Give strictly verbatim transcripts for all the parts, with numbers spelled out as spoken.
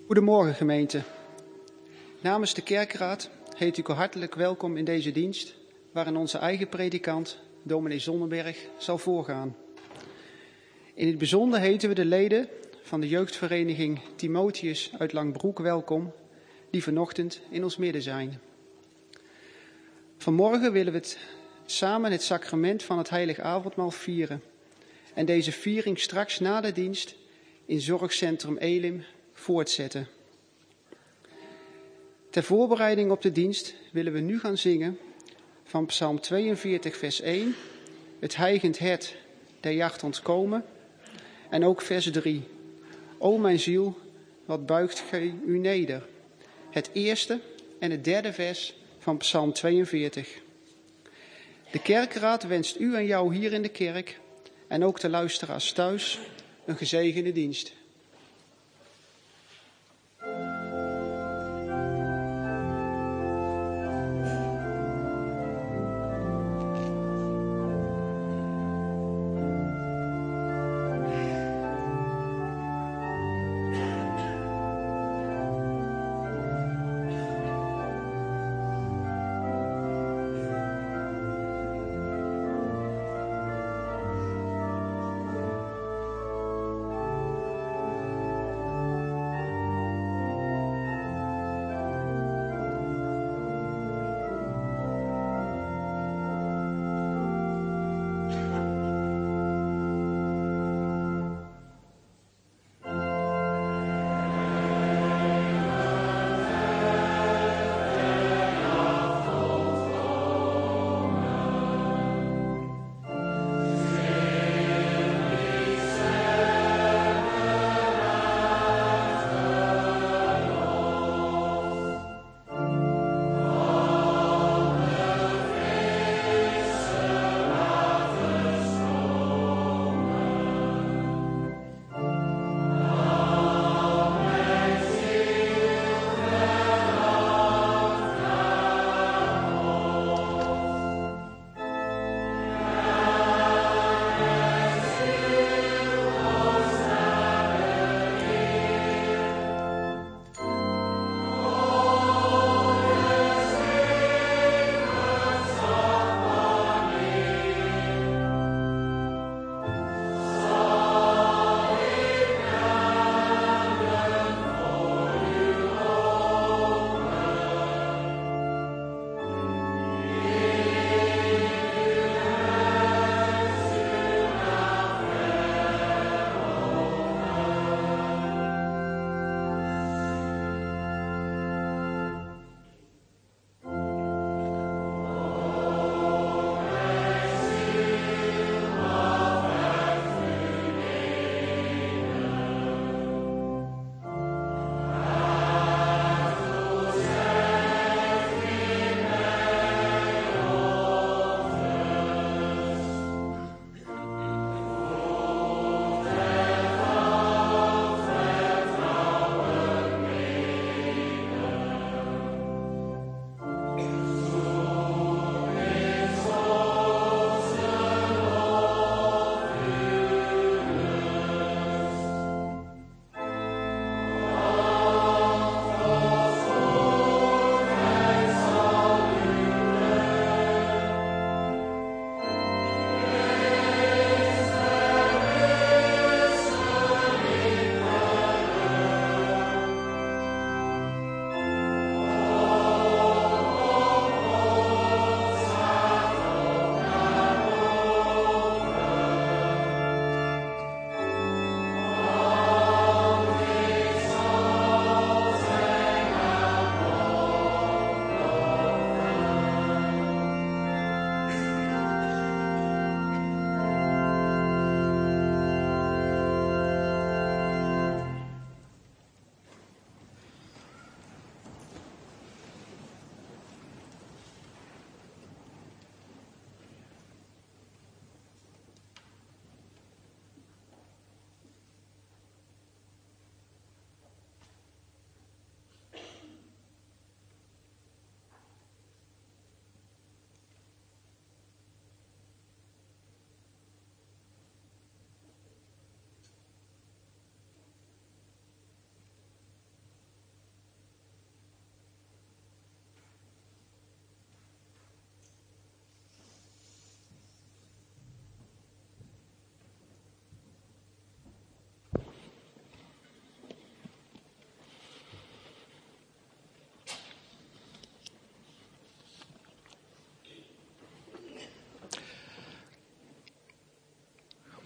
Goedemorgen gemeente. Namens de kerkraad heet ik u hartelijk welkom in deze dienst, waarin onze eigen predikant, dominee Zonnenberg, zal voorgaan. In het bijzonder heten we de leden van de jeugdvereniging Timotheus uit Langbroek welkom, die vanochtend in ons midden zijn. Vanmorgen willen we het samen het sacrament van het heilig avondmaal vieren en deze viering straks na de dienst in zorgcentrum Elim voortzetten. Ter voorbereiding op de dienst willen we nu gaan zingen van Psalm tweeënveertig vers één, het hijgend hert der jacht ontkomen, en ook vers drie, O mijn ziel, wat buigt gij u neder. Het eerste en het derde vers van Psalm tweeënveertig. De kerkraad wenst u en jou hier in de kerk en ook de luisteraars thuis een gezegende dienst.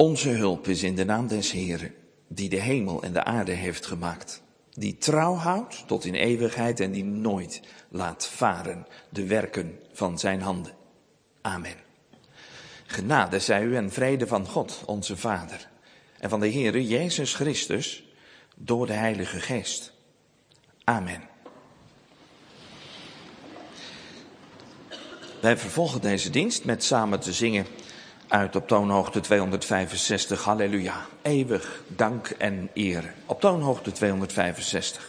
Onze hulp is in de naam des Heeren, die de hemel en de aarde heeft gemaakt. Die trouw houdt tot in eeuwigheid en die nooit laat varen de werken van zijn handen. Amen. Genade zij u en vrede van God, onze Vader, en van de Heere Jezus Christus, door de Heilige Geest. Amen. Wij vervolgen deze dienst met samen te zingen uit op toonhoogte tweehonderdvijfenzestig. Halleluja. Eeuwig dank en eer. Op toonhoogte tweehonderdvijfenzestig.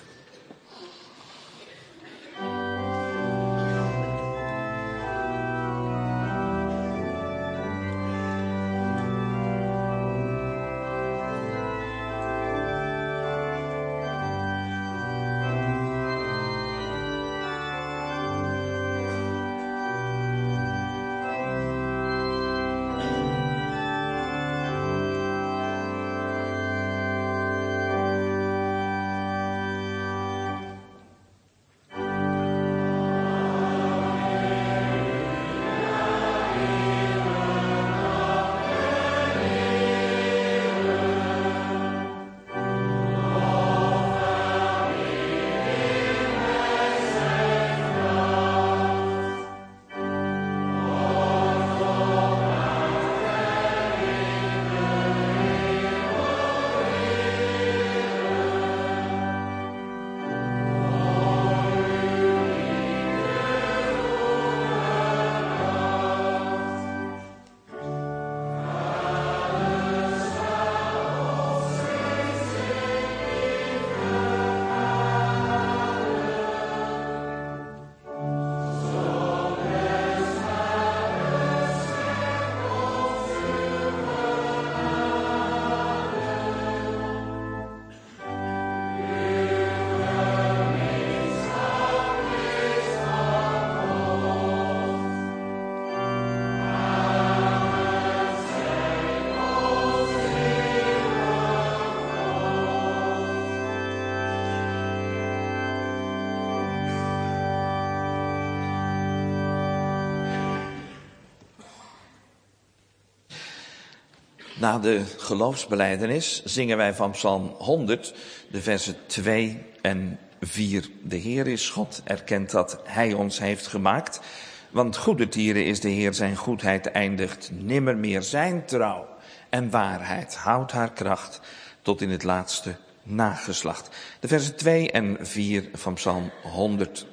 Na de geloofsbelijdenis zingen wij van Psalm honderd, de versen twee en vier. De Heer is God, erkent dat Hij ons heeft gemaakt. Want goede tieren is de Heer, zijn goedheid eindigt nimmer meer. Zijn trouw en waarheid houdt haar kracht tot in het laatste nageslacht. De versen twee en vier van Psalm honderd.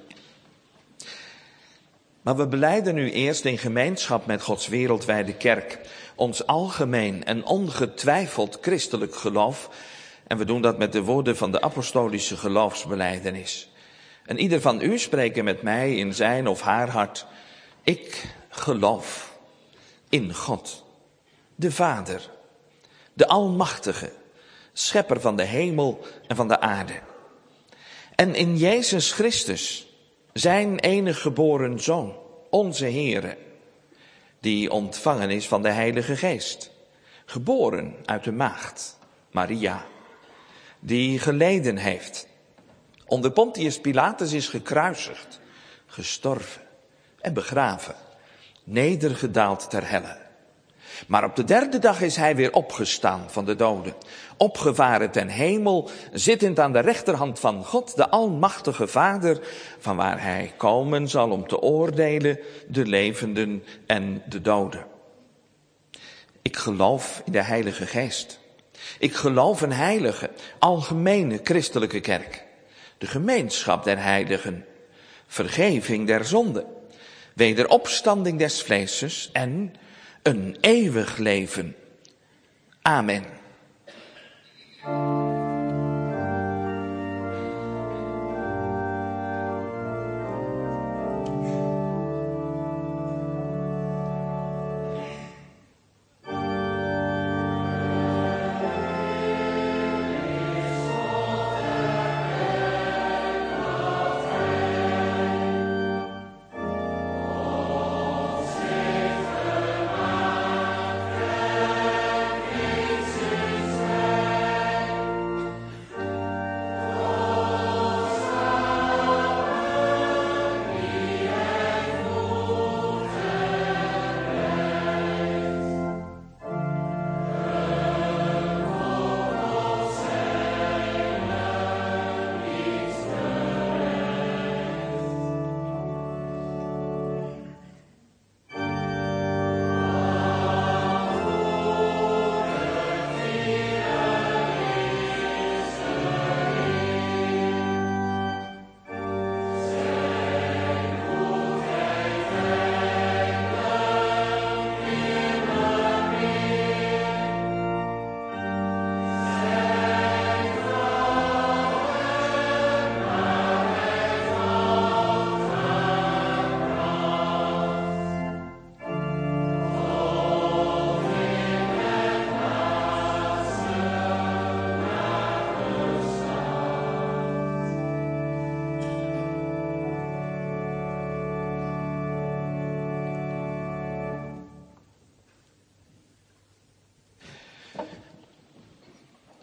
Maar we belijden nu eerst in gemeenschap met Gods wereldwijde kerk ons algemeen en ongetwijfeld christelijk geloof. En we doen dat met de woorden van de apostolische geloofsbelijdenis. En ieder van u spreken met mij in zijn of haar hart: ik geloof in God, de Vader, de Almachtige, schepper van de hemel en van de aarde. En in Jezus Christus, zijn enige geboren Zoon, onze Heere, die ontvangen is van de Heilige Geest, geboren uit de maagd, Maria, die geleden heeft, onder Pontius Pilatus is gekruisigd, gestorven en begraven, nedergedaald ter helle. Maar op de derde dag is hij weer opgestaan van de doden, opgevaren ten hemel, zittend aan de rechterhand van God, de Almachtige Vader, van waar hij komen zal om te oordelen de levenden en de doden. Ik geloof in de Heilige Geest. Ik geloof een heilige, algemene christelijke kerk, de gemeenschap der heiligen, vergeving der zonden, wederopstanding des vleeses en een eeuwig leven. Amen.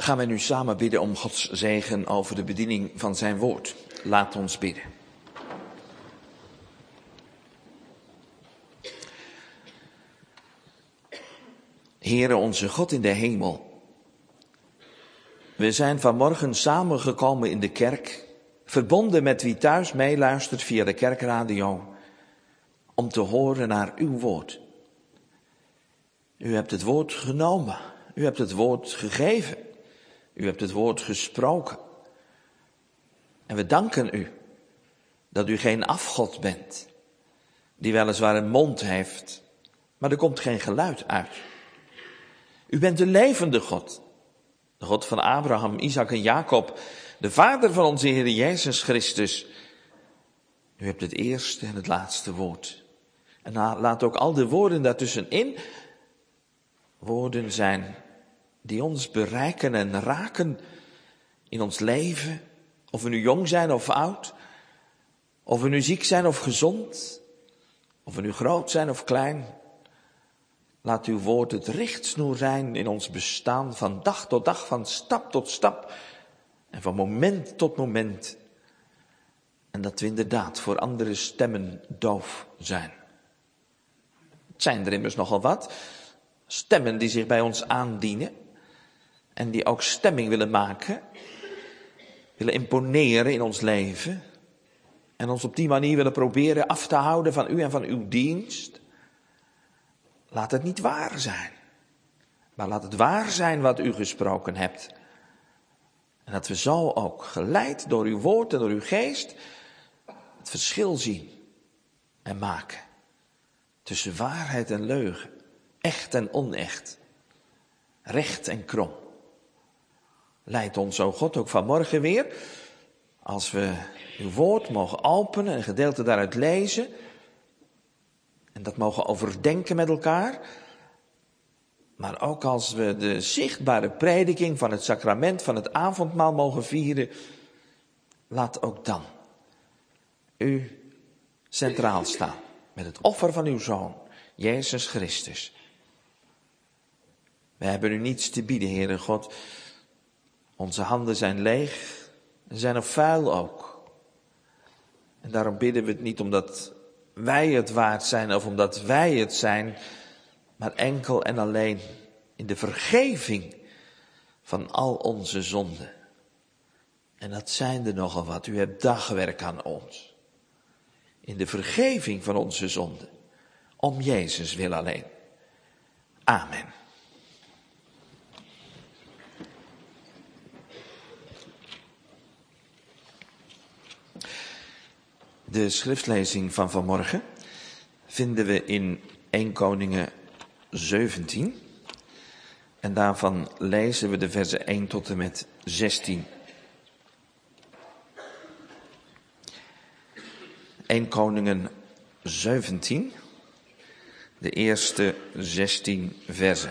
gaan we nu samen bidden om Gods zegen over de bediening van zijn woord. Laat ons bidden. Heere onze God in de hemel, we zijn vanmorgen samengekomen in de kerk, verbonden met wie thuis meeluistert via de kerkradio, om te horen naar uw woord. U hebt het woord genomen, u hebt het woord gegeven, u hebt het woord gesproken. En we danken u dat u geen afgod bent, die weliswaar een mond heeft, maar er komt geen geluid uit. U bent de levende God, de God van Abraham, Isaac en Jacob, de Vader van onze Heer Jezus Christus. U hebt het eerste en het laatste woord. En laat ook al de woorden daartussenin woorden zijn die ons bereiken en raken in ons leven. Of we nu jong zijn of oud, of we nu ziek zijn of gezond, of we nu groot zijn of klein. Laat uw woord het richtsnoer zijn in ons bestaan, van dag tot dag, van stap tot stap en van moment tot moment. En dat we inderdaad voor andere stemmen doof zijn. Het zijn er immers nogal wat, stemmen die zich bij ons aandienen en die ook stemming willen maken, willen imponeren in ons leven en ons op die manier willen proberen af te houden van u en van uw dienst. Laat het niet waar zijn, maar laat het waar zijn wat u gesproken hebt. En dat we zo ook, geleid door uw woord en door uw geest, het verschil zien en maken tussen waarheid en leugen, echt en onecht, recht en krom. Leid ons, o God, ook vanmorgen weer, als we uw woord mogen openen en een gedeelte daaruit lezen en dat mogen overdenken met elkaar, maar ook als we de zichtbare prediking van het sacrament van het avondmaal mogen vieren, laat ook dan u centraal staan met het offer van uw Zoon, Jezus Christus. Wij hebben u niets te bieden, Heere God. Onze handen zijn leeg en zijn nog vuil ook. En daarom bidden we het niet omdat wij het waard zijn of omdat wij het zijn, maar enkel en alleen in de vergeving van al onze zonden. En dat zijn er nogal wat. U hebt dagwerk aan ons. In de vergeving van onze zonden. Om Jezus wil alleen. Amen. De schriftlezing van vanmorgen vinden we in Eerste Koningen zeventien. En daarvan lezen we de versen één tot en met zestien. Eerste Koningen zeventien, de eerste zestien versen.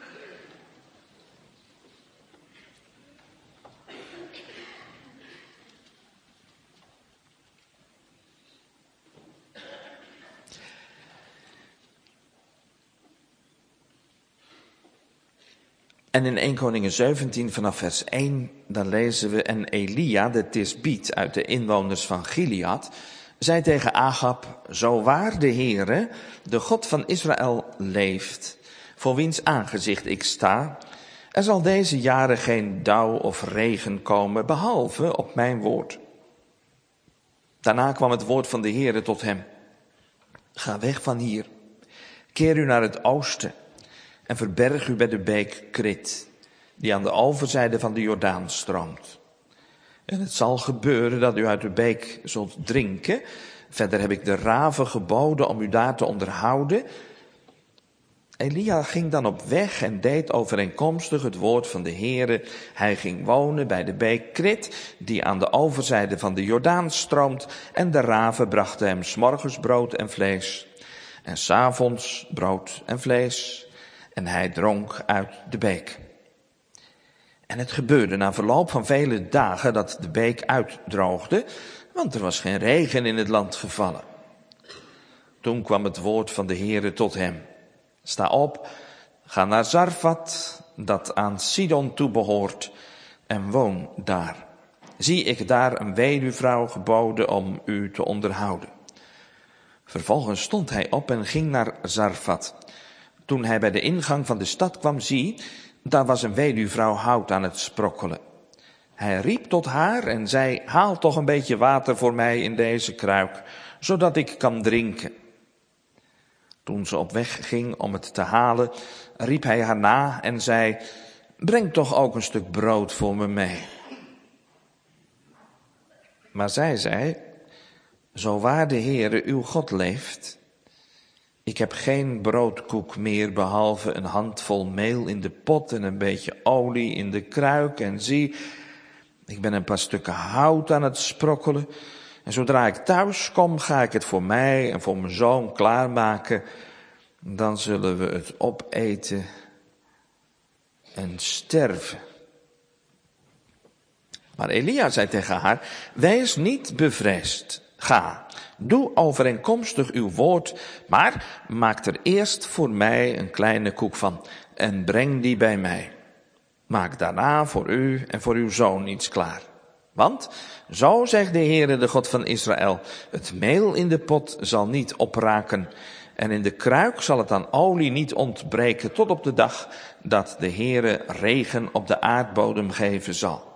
En in Eerste Koningen zeventien vanaf vers één, dan lezen we: En Elia, de Tisbiet uit de inwoners van Gilead, zei tegen Agab: Zo waar de Heere, de God van Israël, leeft, voor wiens aangezicht ik sta, er zal deze jaren geen dauw of regen komen, behalve op mijn woord. Daarna kwam het woord van de Heere tot hem: Ga weg van hier, keer u naar het oosten en verberg u bij de beek Krit, die aan de overzijde van de Jordaan stroomt. En het zal gebeuren dat u uit de beek zult drinken. Verder heb ik de raven geboden om u daar te onderhouden. Elia ging dan op weg en deed overeenkomstig het woord van de Heere. Hij ging wonen bij de beek Krit, die aan de overzijde van de Jordaan stroomt. En de raven brachten hem 's morgens brood en vlees, en 's avonds brood en vlees. En hij dronk uit de beek. En het gebeurde na verloop van vele dagen dat de beek uitdroogde, want er was geen regen in het land gevallen. Toen kwam het woord van de Heere tot hem: Sta op, ga naar Zarfat dat aan Sidon toebehoort, en woon daar. Zie ik daar een weduwvrouw geboden om u te onderhouden. Vervolgens stond hij op en ging naar Zarfat. Toen hij bij de ingang van de stad kwam, zie, daar was een weduwvrouw hout aan het sprokkelen. Hij riep tot haar en zei, haal toch een beetje water voor mij in deze kruik, zodat ik kan drinken. Toen ze op weg ging om het te halen, riep hij haar na en zei, breng toch ook een stuk brood voor me mee. Maar zij zei, zo waar de Heere uw God leeft, ik heb geen broodkoek meer behalve een handvol meel in de pot en een beetje olie in de kruik. En zie, ik ben een paar stukken hout aan het sprokkelen. En zodra ik thuis kom, ga ik het voor mij en voor mijn zoon klaarmaken. Dan zullen we het opeten en sterven. Maar Elia zei tegen haar, wees niet bevreesd. Ga, doe overeenkomstig uw woord, maar maak er eerst voor mij een kleine koek van en breng die bij mij. Maak daarna voor u en voor uw zoon iets klaar. Want, zo zegt de Heere, de God van Israël, het meel in de pot zal niet opraken en in de kruik zal het aan olie niet ontbreken tot op de dag dat de Heere regen op de aardbodem geven zal.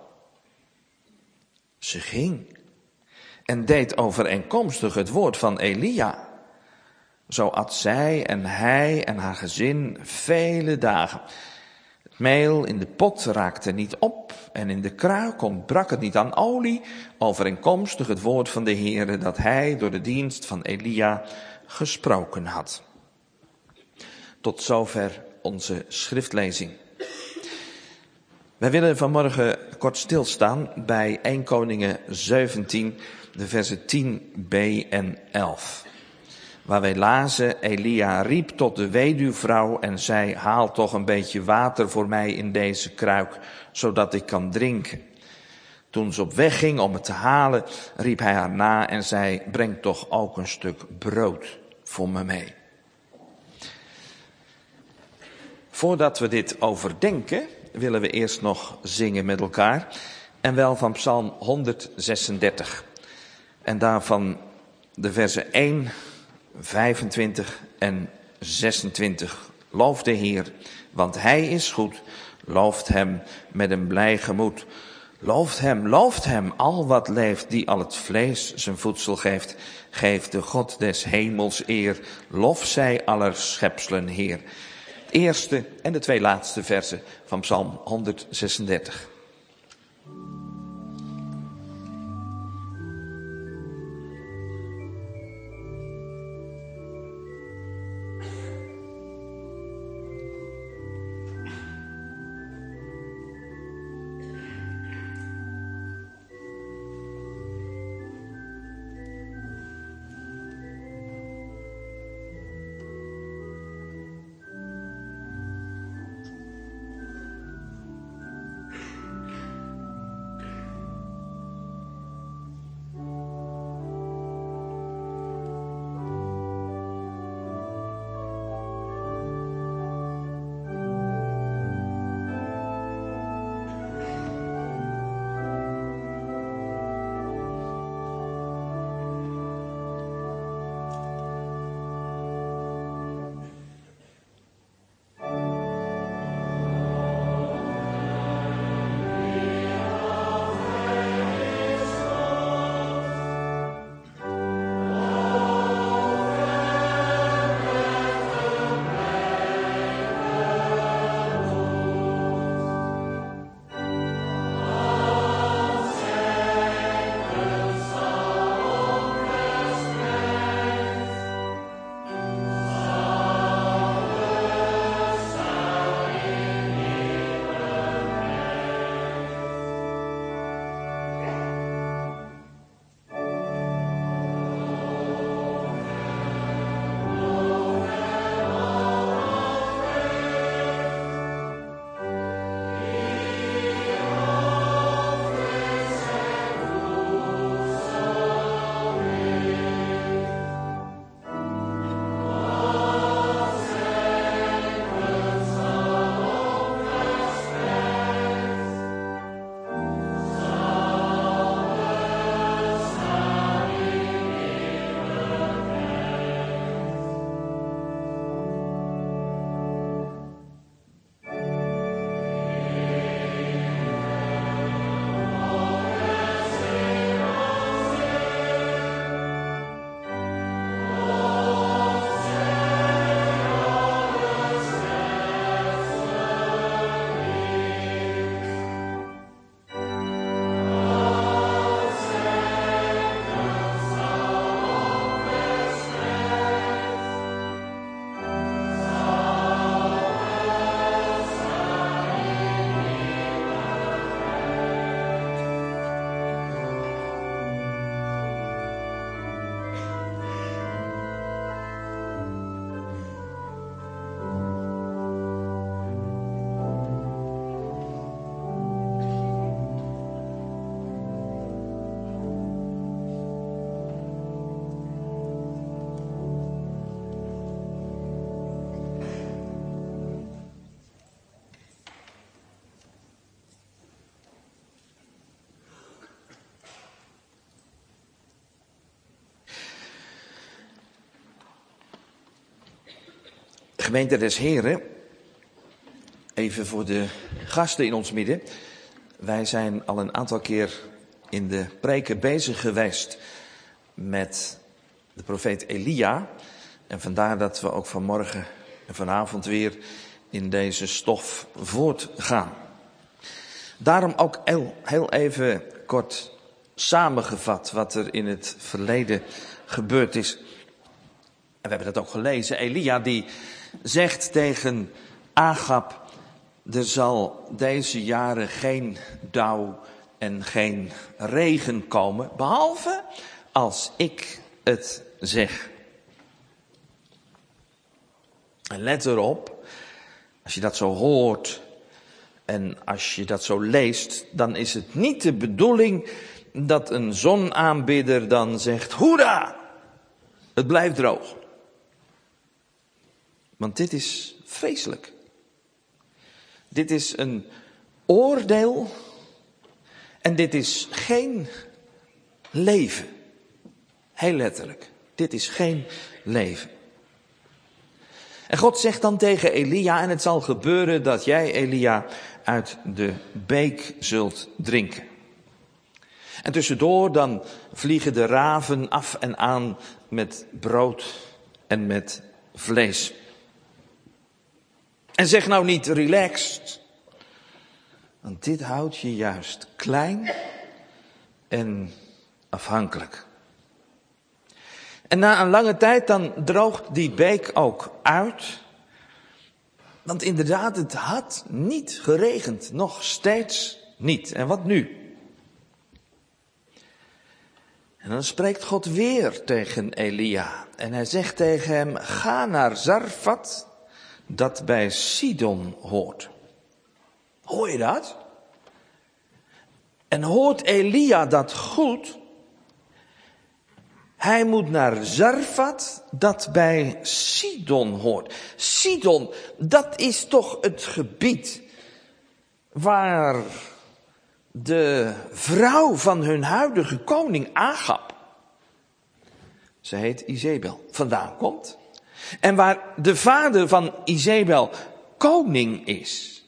Ze ging en deed overeenkomstig het woord van Elia. Zo at zij en hij en haar gezin vele dagen. Het meel in de pot raakte niet op en in de kruik ontbrak het niet aan olie, overeenkomstig het woord van de Heere dat hij door de dienst van Elia gesproken had. Tot zover onze schriftlezing. Wij willen vanmorgen kort stilstaan bij Eerste Koningen zeventien, de versen tien b en elf. Waar wij lazen, Elia riep tot de weduwvrouw en zei, haal toch een beetje water voor mij in deze kruik, zodat ik kan drinken. Toen ze op weg ging om het te halen, riep hij haar na en zei, breng toch ook een stuk brood voor me mee. Voordat we dit overdenken, willen we eerst nog zingen met elkaar. En wel van Psalm honderdzesendertig. En daarvan de versen één, vijfentwintig en zesentwintig. Loof de Heer, want Hij is goed. Looft Hem met een blij gemoed. Looft Hem, looft Hem, al wat leeft, die al het vlees zijn voedsel geeft. Geef de God des hemels eer. Lof zij aller schepselen Heer. Het eerste en de twee laatste versen van Psalm honderdzesendertig. Gemeente des Heren, even voor de gasten in ons midden. Wij zijn al een aantal keer in de preken bezig geweest met de profeet Elia. En vandaar dat we ook vanmorgen en vanavond weer in deze stof voortgaan. Daarom ook heel, heel even kort samengevat wat er in het verleden gebeurd is. En we hebben dat ook gelezen. Elia die zegt tegen Agab: er zal deze jaren geen dauw en geen regen komen, behalve als ik het zeg. En let erop, als je dat zo hoort en als je dat zo leest, dan is het niet de bedoeling dat een zonaanbidder dan zegt: hoera, het blijft droog. Want dit is vreselijk. Dit is een oordeel en dit is geen leven. Heel letterlijk, dit is geen leven. En God zegt dan tegen Elia: en het zal gebeuren dat jij, Elia, uit de beek zult drinken. En tussendoor dan vliegen de raven af en aan met brood en met vlees. En zeg nou niet relaxed, want dit houdt je juist klein en afhankelijk. En na een lange tijd dan droogt die beek ook uit. Want inderdaad, het had niet geregend, nog steeds niet. En wat nu? En dan spreekt God weer tegen Elia. En hij zegt tegen hem: ga naar Zarfat, dat bij Sidon hoort. Hoor je dat? En hoort Elia dat goed? Hij moet naar Zarfat, dat bij Sidon hoort. Sidon, dat is toch het gebied waar de vrouw van hun huidige koning Agab, ze heet Izebel, vandaan komt. En waar de vader van Izebel koning is.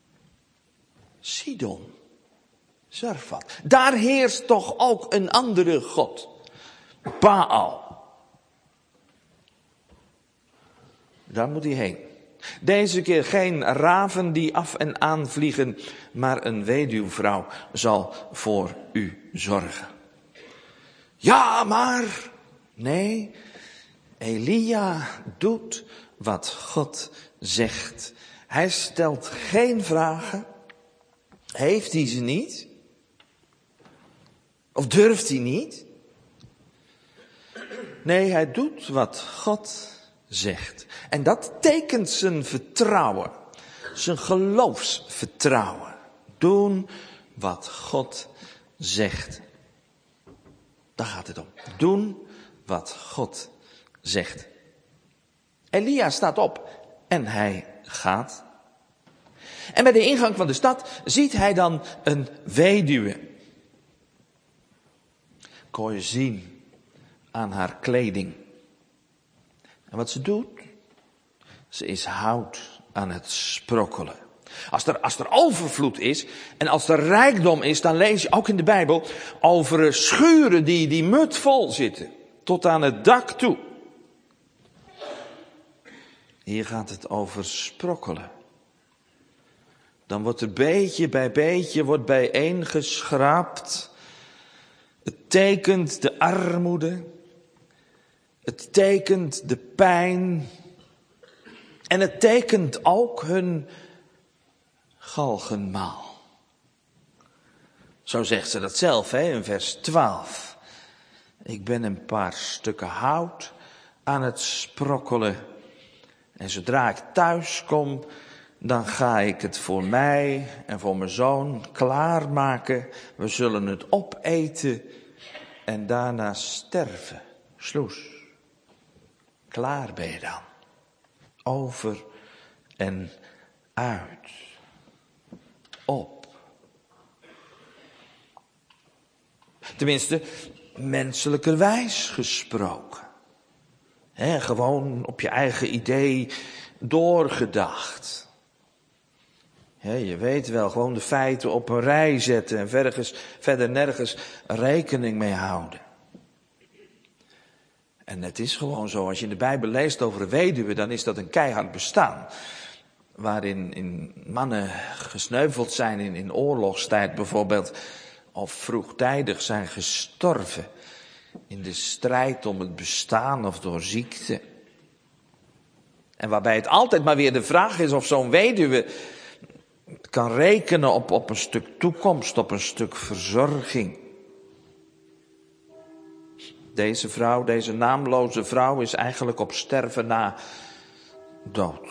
Sidon, Zarfat. Daar heerst toch ook een andere god. Baal. Daar moet hij heen. Deze keer geen raven die af en aan vliegen, maar een weduwvrouw zal voor u zorgen. Ja, maar nee, Elia doet wat God zegt. Hij stelt geen vragen. Heeft hij ze niet? Of durft hij niet? Nee, hij doet wat God zegt. En dat tekent zijn vertrouwen. Zijn geloofsvertrouwen. Doen wat God zegt. Daar gaat het om. Doen wat God zegt. Elia staat op en hij gaat. En bij de ingang van de stad ziet hij dan een weduwe. Kon je zien aan haar kleding. En wat ze doet? Ze is hout aan het sprokkelen. Als er, als er overvloed is en als er rijkdom is, dan lees je ook in de Bijbel over schuren die, die mut vol zitten. Tot aan het dak toe. Hier gaat het over sprokkelen. Dan wordt er beetje bij beetje wordt bijeengeschraapt. Het tekent de armoede. Het tekent de pijn. En het tekent ook hun galgenmaal. Zo zegt ze dat zelf, hè, in vers twaalf. Ik ben een paar stukken hout aan het sprokkelen. En zodra ik thuis kom, dan ga ik het voor mij en voor mijn zoon klaarmaken. We zullen het opeten en daarna sterven. Sloes. Klaar ben je dan. Over en uit. Op. Tenminste, menselijkerwijs gesproken. He, gewoon op je eigen idee doorgedacht. He, je weet wel, gewoon de feiten op een rij zetten en verder, verder nergens rekening mee houden. En het is gewoon zo, als je in de Bijbel leest over een weduwe, dan is dat een keihard bestaan. Waarin in mannen gesneuveld zijn in, in oorlogstijd bijvoorbeeld, of vroegtijdig zijn gestorven in de strijd om het bestaan of door ziekte. En waarbij het altijd maar weer de vraag is of zo'n weduwe kan rekenen op, op een stuk toekomst, op een stuk verzorging. Deze vrouw, deze naamloze vrouw is eigenlijk op sterven na dood.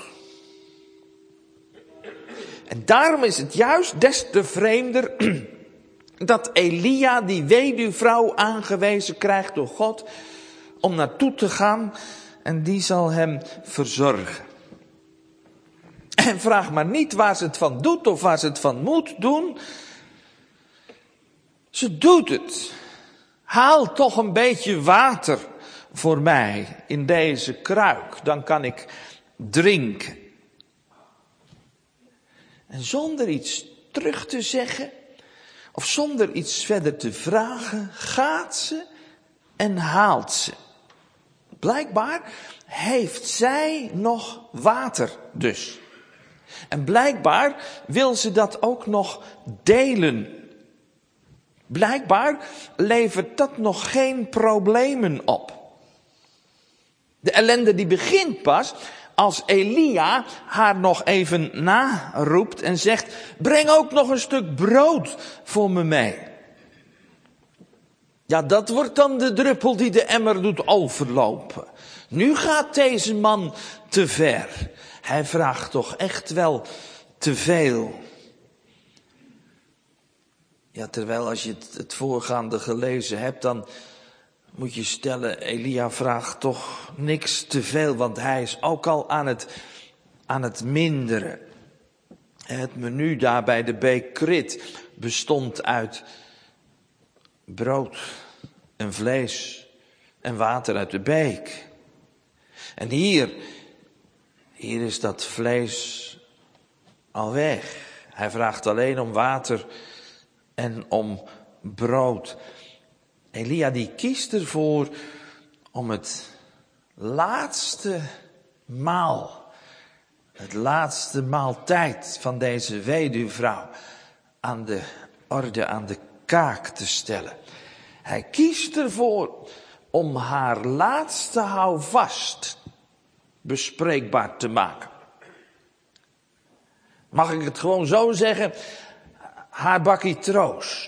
En daarom is het juist des te vreemder dat Elia die weduwvrouw aangewezen krijgt door God om naartoe te gaan en die zal hem verzorgen. En vraag maar niet waar ze het van doet of waar ze het van moet doen. Ze doet het. Haal toch een beetje water voor mij in deze kruik, dan kan ik drinken. En zonder iets terug te zeggen, of zonder iets verder te vragen, gaat ze en haalt ze. Blijkbaar heeft zij nog water dus. En blijkbaar wil ze dat ook nog delen. Blijkbaar levert dat nog geen problemen op. De ellende die begint pas als Elia haar nog even naroept en zegt: breng ook nog een stuk brood voor me mee. Ja, dat wordt dan de druppel die de emmer doet overlopen. Nu gaat deze man te ver. Hij vraagt toch echt wel te veel. Ja, terwijl als je het, het voorgaande gelezen hebt, dan moet je stellen, Elia vraagt toch niks te veel, want hij is ook al aan het, aan het minderen. Het menu daar bij de beek Krit bestond uit brood en vlees en water uit de beek. En hier, hier is dat vlees al weg. Hij vraagt alleen om water en om brood. Elia die kiest ervoor om het laatste maal, het laatste maaltijd van deze weduwvrouw aan de orde, aan de kaak te stellen. Hij kiest ervoor om haar laatste houvast bespreekbaar te maken. Mag ik het gewoon zo zeggen? Haar bakkie troost.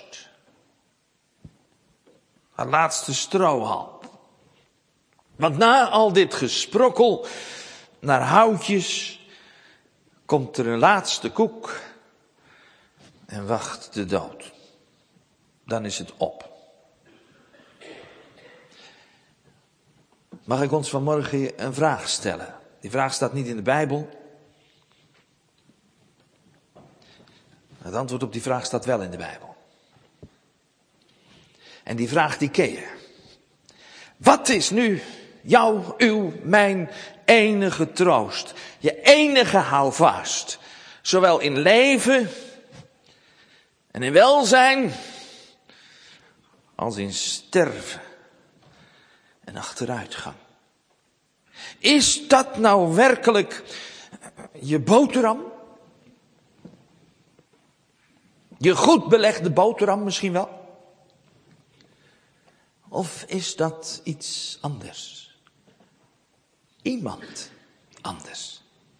Haar laatste strohalm. Want na al dit gesprokkel naar houtjes komt er een laatste koek en wacht de dood. Dan is het op. Mag ik ons vanmorgen een vraag stellen? Die vraag staat niet in de Bijbel. Het antwoord op die vraag staat wel in de Bijbel. En die vraag die ken je. Wat is nu jouw, uw, mijn enige troost? Je enige houvast. Zowel in leven en in welzijn als in sterven en achteruitgang. Is dat nou werkelijk je boterham? Je goed belegde boterham misschien wel? Of is dat iets anders? Iemand anders.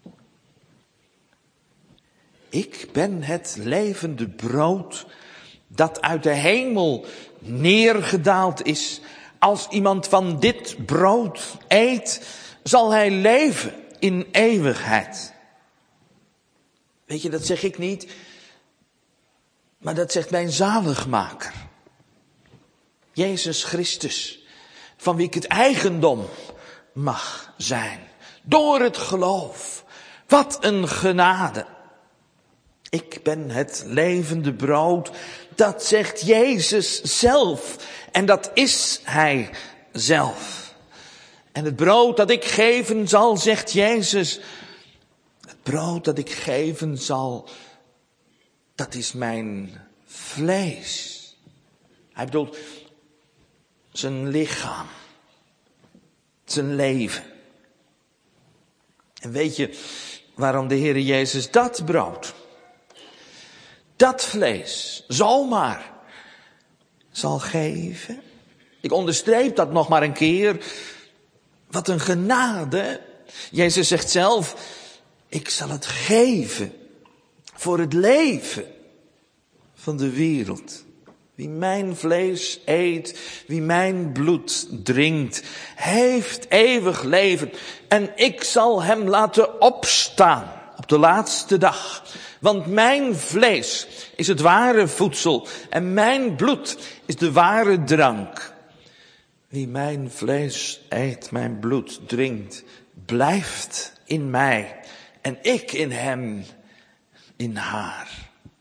Ik ben het levende brood dat uit de hemel neergedaald is. Als iemand van dit brood eet, zal hij leven in eeuwigheid. Weet je, dat zeg ik niet, maar dat zegt mijn zaligmaker. Jezus Christus, van wie ik het eigendom mag zijn. Door het geloof. Wat een genade. Ik ben het levende brood, dat zegt Jezus zelf. En dat is hij zelf. En het brood dat ik geven zal, zegt Jezus, het brood dat ik geven zal, dat is mijn vlees. Hij bedoelt zijn lichaam, zijn leven. En weet je waarom de Heere Jezus dat brood, dat vlees, zomaar zal geven? Ik onderstreep dat nog maar een keer. Wat een genade. Jezus zegt zelf, ik zal het geven voor het leven van de wereld. Wie mijn vlees eet, wie mijn bloed drinkt, heeft eeuwig leven. En ik zal hem laten opstaan op de laatste dag. Want mijn vlees is het ware voedsel en mijn bloed is de ware drank. Wie mijn vlees eet, mijn bloed drinkt, blijft in mij en ik in hem, in haar.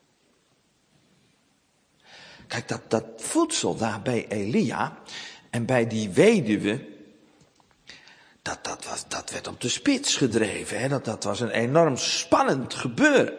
Kijk, dat, dat voedsel daar bij Elia en bij die weduwe, dat, dat, was, dat werd op de spits gedreven. Hè? Dat, dat was een enorm spannend gebeuren.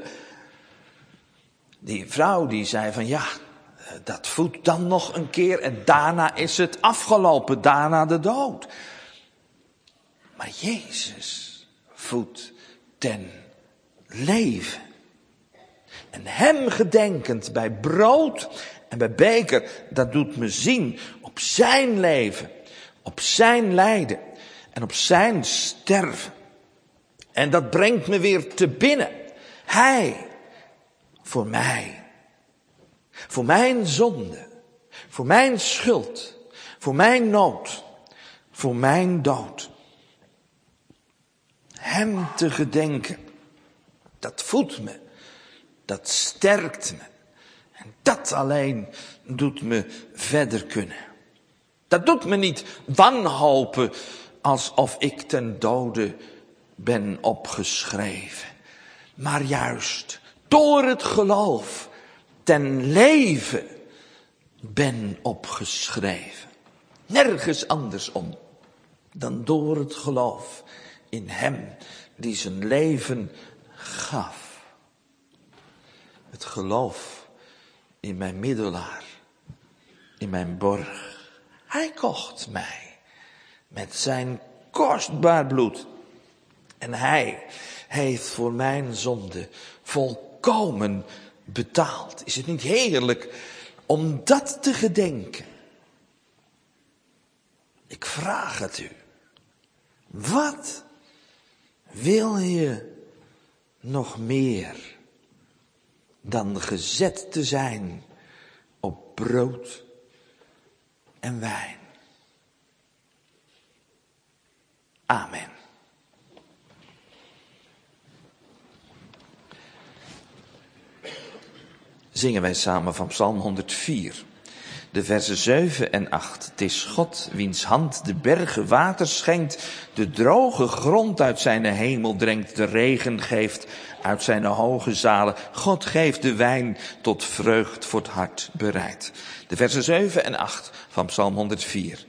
Die vrouw die zei van ja, dat voedt dan nog een keer en daarna is het afgelopen, daarna de dood. Maar Jezus voedt ten leven. En hem gedenkend bij brood en bij beker, dat doet me zien op zijn leven, op zijn lijden en op zijn sterven. En dat brengt me weer te binnen. Hij, voor mij, voor mijn zonde, voor mijn schuld, voor mijn nood, voor mijn dood. Hem te gedenken, dat voedt me, dat sterkt me. En dat alleen doet me verder kunnen. Dat doet me niet wanhopen alsof ik ten dode ben opgeschreven. Maar juist door het geloof ten leven ben opgeschreven. Nergens andersom dan door het geloof in hem die zijn leven gaf. Het geloof in mijn middelaar, in mijn borg. Hij kocht mij met zijn kostbaar bloed. En hij heeft voor mijn zonde volkomen betaald. Is het niet heerlijk om dat te gedenken? Ik vraag het u. Wat wil je nog meer dan gezet te zijn op brood en wijn? Amen. Zingen wij samen van Psalm honderdvier. De versen zeven en acht. Het is God wiens hand de bergen water schenkt, de droge grond uit zijn hemel drenkt, de regen geeft uit zijn hoge zalen. God geeft de wijn tot vreugd voor het hart bereid. De versen zeven en acht van Psalm honderdvier.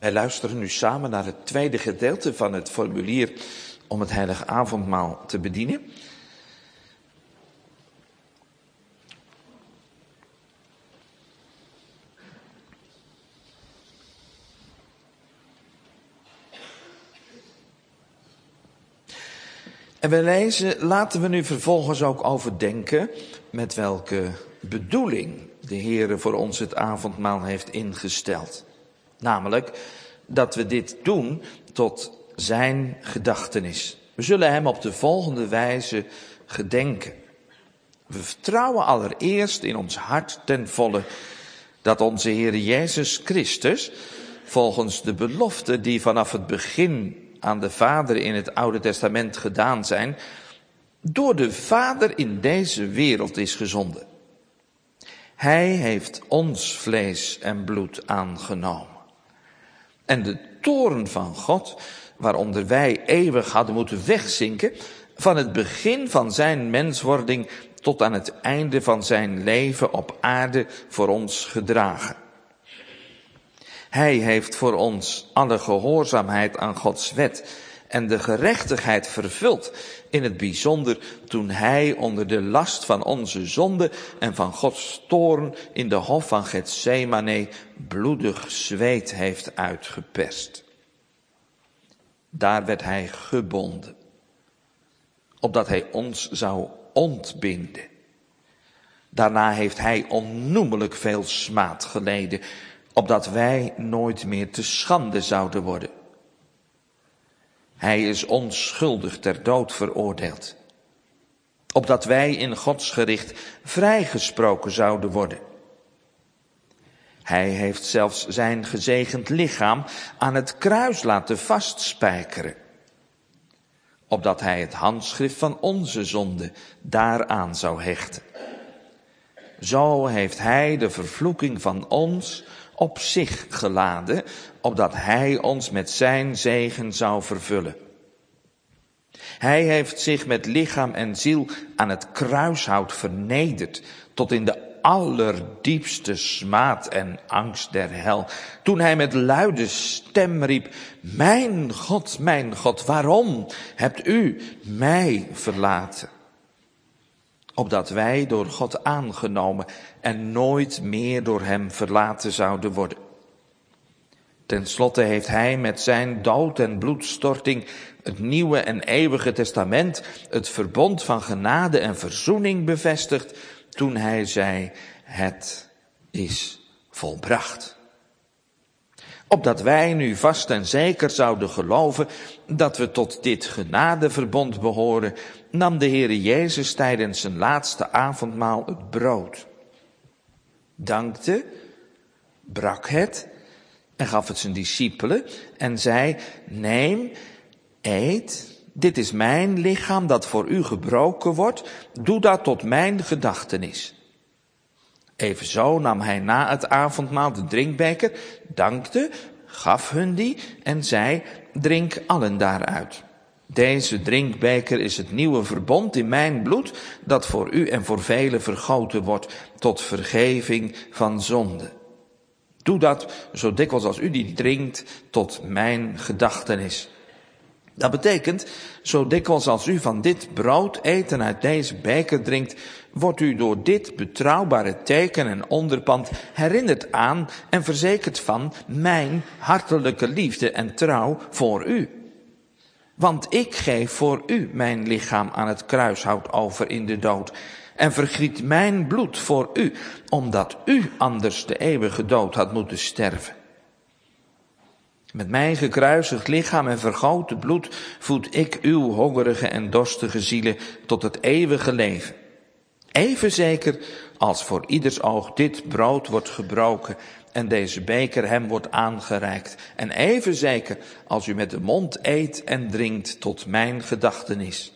Wij luisteren nu samen naar het tweede gedeelte van het formulier om het heilige avondmaal te bedienen. En we lezen, laten we nu vervolgens ook overdenken met welke bedoeling de Heere voor ons het avondmaal heeft ingesteld. Namelijk dat we dit doen tot zijn gedachtenis. We zullen hem op de volgende wijze gedenken. We vertrouwen allereerst in ons hart ten volle dat onze Heere Jezus Christus, volgens de belofte die vanaf het begin aan de Vader in het Oude Testament gedaan zijn, door de Vader in deze wereld is gezonden. Hij heeft ons vlees en bloed aangenomen. En de toorn van God, waaronder wij eeuwig hadden moeten wegzinken, van het begin van zijn menswording tot aan het einde van zijn leven op aarde voor ons gedragen. Hij heeft voor ons alle gehoorzaamheid aan Gods wet en de gerechtigheid vervuld, in het bijzonder toen hij onder de last van onze zonde en van Gods toorn in de hof van Getsemane bloedig zweet heeft uitgeperst. Daar werd hij gebonden, opdat hij ons zou ontbinden. Daarna heeft hij onnoemelijk veel smaad geleden, opdat wij nooit meer te schande zouden worden. Hij is onschuldig ter dood veroordeeld, opdat wij in Gods gericht vrijgesproken zouden worden. Hij heeft zelfs zijn gezegend lichaam aan het kruis laten vastspijkeren, opdat hij het handschrift van onze zonde daaraan zou hechten. Zo heeft hij de vervloeking van ons op zich geladen, opdat hij ons met zijn zegen zou vervullen. Hij heeft zich met lichaam en ziel aan het kruishout vernederd, tot in de allerdiepste smaad en angst der hel, toen hij met luide stem riep: mijn God, mijn God, waarom hebt u mij verlaten? Opdat wij door God aangenomen en nooit meer door hem verlaten zouden worden. Ten slotte heeft hij met zijn dood en bloedstorting het nieuwe en eeuwige testament, het verbond van genade en verzoening bevestigd, toen hij zei: het is volbracht. Opdat wij nu vast en zeker zouden geloven dat we tot dit genadeverbond behoren, nam de Heere Jezus tijdens zijn laatste avondmaal het brood, dankte, brak het en gaf het zijn discipelen en zei: neem, eet, dit is mijn lichaam dat voor u gebroken wordt, doe dat tot mijn gedachtenis. Evenzo nam hij na het avondmaal de drinkbeker, dankte, gaf hun die en zei: drink allen daaruit. Deze drinkbeker is het nieuwe verbond in mijn bloed, dat voor u en voor velen vergoten wordt tot vergeving van zonde. Doe dat zo dikwijls als u die drinkt tot mijn gedachtenis. Dat betekent, zo dikwijls als u van dit brood eet en uit deze beker drinkt, wordt u door dit betrouwbare teken en onderpand herinnerd aan en verzekerd van mijn hartelijke liefde en trouw voor u. Want ik geef voor u mijn lichaam aan het kruishout over in de dood en vergiet mijn bloed voor u, omdat u anders de eeuwige dood had moeten sterven. Met mijn gekruisigd lichaam en vergoten bloed voed ik uw hongerige en dorstige zielen tot het eeuwige leven. Even zeker als voor ieders oog dit brood wordt gebroken en deze beker hem wordt aangereikt. En even zeker als u met de mond eet en drinkt tot mijn gedachtenis.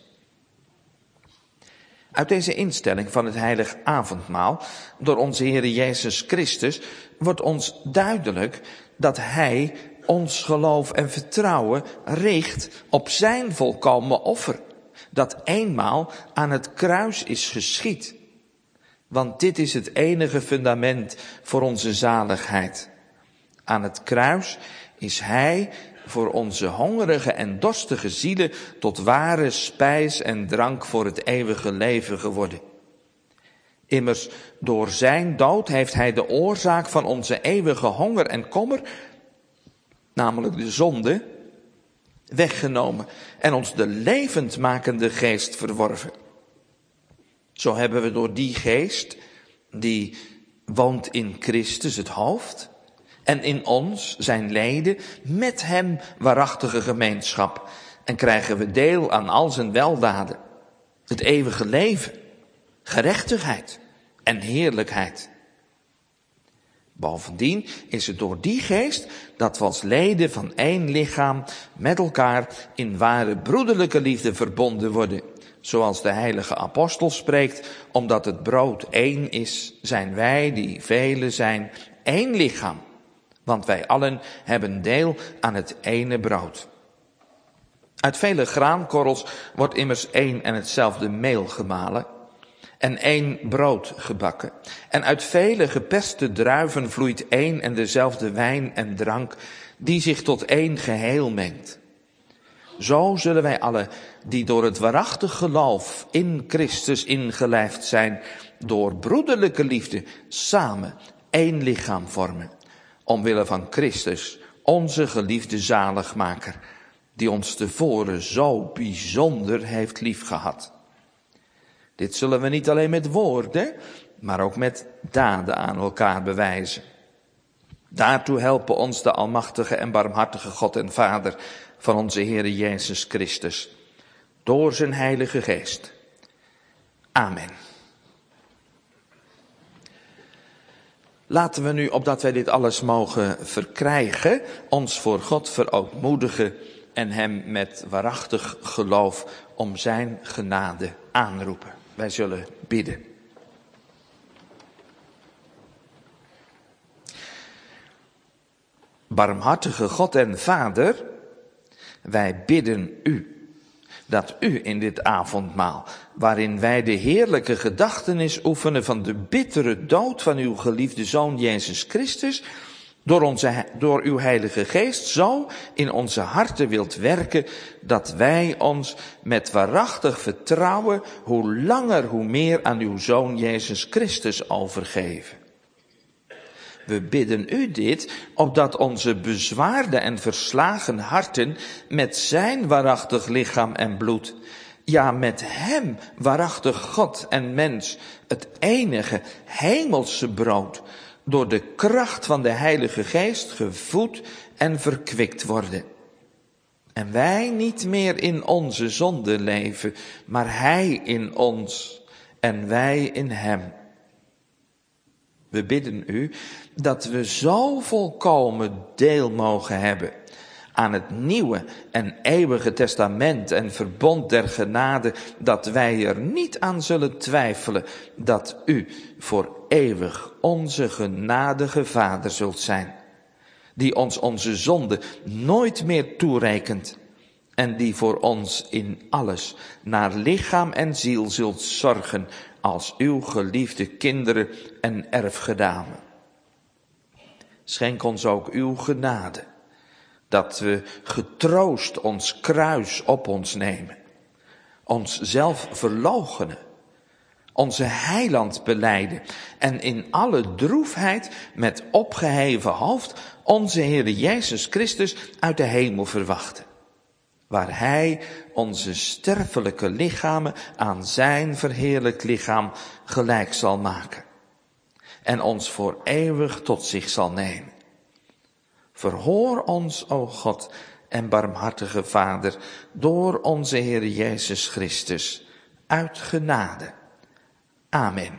Uit deze instelling van het heilig avondmaal door onze Heere Jezus Christus wordt ons duidelijk dat hij ons geloof en vertrouwen richt op zijn volkomen offer, dat eenmaal aan het kruis is geschied. Want dit is het enige fundament voor onze zaligheid. Aan het kruis is hij voor onze hongerige en dorstige zielen tot ware spijs en drank voor het eeuwige leven geworden. Immers, door zijn dood heeft hij de oorzaak van onze eeuwige honger en kommer, namelijk de zonde, weggenomen en ons de levendmakende geest verworven. Zo hebben we door die geest, die woont in Christus het hoofd, en in ons, zijn leden, met hem waarachtige gemeenschap. En krijgen we deel aan al zijn weldaden. Het eeuwige leven, gerechtigheid en heerlijkheid. Bovendien is het door die geest dat we als leden van één lichaam met elkaar in ware broederlijke liefde verbonden worden. Zoals de heilige apostel spreekt, omdat het brood één is, zijn wij, die velen zijn, één lichaam. Want wij allen hebben deel aan het ene brood. Uit vele graankorrels wordt immers één en hetzelfde meel gemalen en één brood gebakken. En uit vele geperste druiven vloeit één en dezelfde wijn en drank, die zich tot één geheel mengt. Zo zullen wij allen, die door het waarachtig geloof in Christus ingelijfd zijn, door broederlijke liefde samen één lichaam vormen. Omwille van Christus, onze geliefde zaligmaker, die ons tevoren zo bijzonder heeft liefgehad. Dit zullen we niet alleen met woorden, maar ook met daden aan elkaar bewijzen. Daartoe helpen ons de almachtige en barmhartige God en Vader van onze Heere Jezus Christus, door zijn Heilige Geest. Amen. Laten we nu, opdat wij dit alles mogen verkrijgen, ons voor God verootmoedigen en hem met waarachtig geloof om zijn genade aanroepen. Wij zullen bidden. Barmhartige God en Vader, wij bidden u, dat u in dit avondmaal, waarin wij de heerlijke gedachtenis oefenen van de bittere dood van uw geliefde Zoon Jezus Christus, door, onze, door uw Heilige Geest zo in onze harten wilt werken, dat wij ons met waarachtig vertrouwen hoe langer hoe meer aan uw Zoon Jezus Christus overgeven. We bidden u dit, opdat onze bezwaarde en verslagen harten met zijn waarachtig lichaam en bloed, ja met hem waarachtig God en mens, het enige hemelse brood, door de kracht van de Heilige Geest gevoed en verkwikt worden. En wij niet meer in onze zonde leven, maar hij in ons en wij in hem. We bidden u dat we zo volkomen deel mogen hebben aan het nieuwe en eeuwige testament en verbond der genade, dat wij er niet aan zullen twijfelen dat u voor eeuwig onze genadige Vader zult zijn, die ons onze zonde nooit meer toerekent en die voor ons in alles naar lichaam en ziel zult zorgen als uw geliefde kinderen en erfgenamen. Schenk ons ook uw genade, dat we getroost ons kruis op ons nemen, ons zelf verloochenen, onze heiland belijden en in alle droefheid met opgeheven hoofd onze Heere Jezus Christus uit de hemel verwachten, waar hij onze sterfelijke lichamen aan zijn verheerlijkt lichaam gelijk zal maken en ons voor eeuwig tot zich zal nemen. Verhoor ons, o God en barmhartige Vader, door onze Heer Jezus Christus, uit genade. Amen.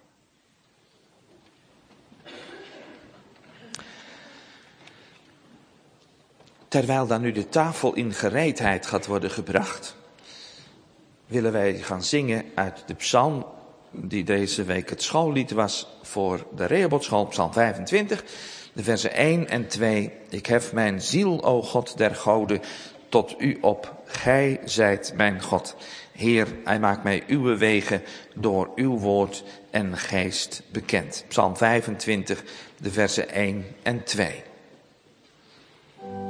Terwijl dan nu de tafel in gereedheid gaat worden gebracht, willen wij gaan zingen uit de psalm die deze week het schoollied was voor de Rehobotschool, psalm vijfentwintig, de versen één en twee. Ik hef mijn ziel, o God der goden, tot u op. Gij zijt mijn God. Heer, hij maakt mij uw wegen door uw woord en geest bekend. Psalm vijfentwintig, de versen één en twee.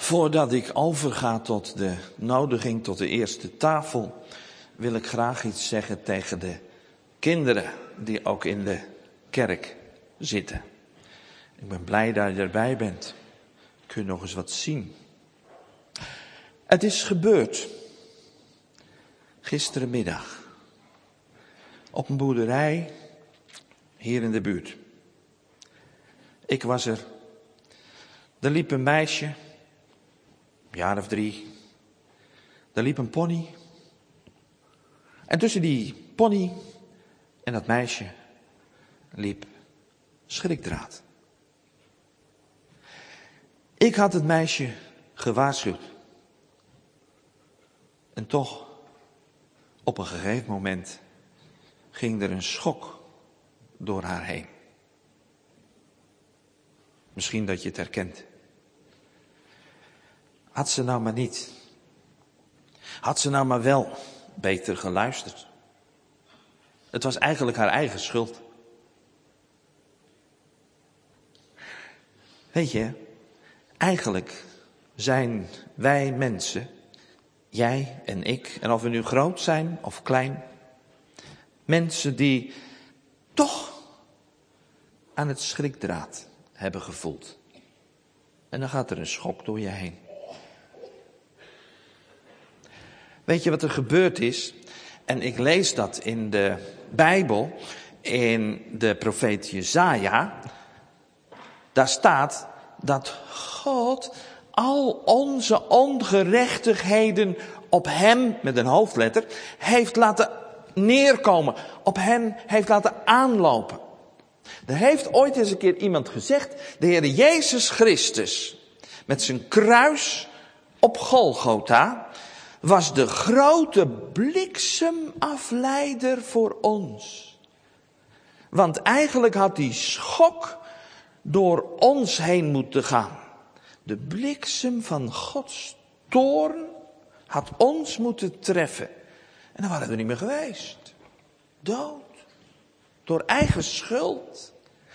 Voordat ik overga tot de nodiging tot de eerste tafel, wil ik graag iets zeggen tegen de kinderen die ook in de kerk zitten. Ik ben blij dat je erbij bent. Kun je nog eens wat zien. Het is gebeurd. Gisterenmiddag. Op een boerderij hier in de buurt. Ik was er. Er liep een meisje, een jaar of drie. Er liep een pony. En tussen die pony en dat meisje liep schrikdraad. Ik had het meisje gewaarschuwd. En toch, op een gegeven moment, ging er een schok door haar heen. Misschien dat je het herkent. Had ze nou maar niet. Had ze nou maar wel beter geluisterd. Het was eigenlijk haar eigen schuld. Weet je, eigenlijk zijn wij mensen, jij en ik, en of we nu groot zijn of klein, mensen die toch aan het schrikdraad hebben gevoeld. En dan gaat er een schok door je heen. Weet je wat er gebeurd is? En ik lees dat in de Bijbel, in de profeet Jesaja. Daar staat dat God al onze ongerechtigheden op hem, met een hoofdletter, heeft laten neerkomen. Op hem heeft laten aanlopen. Er heeft ooit eens een keer iemand gezegd, de Heer Jezus Christus, met zijn kruis op Golgotha, was de grote bliksemafleider voor ons. Want eigenlijk had die schok door ons heen moeten gaan. De bliksem van Gods toorn had ons moeten treffen. En dan waren we niet meer geweest. Dood. Door eigen schuld.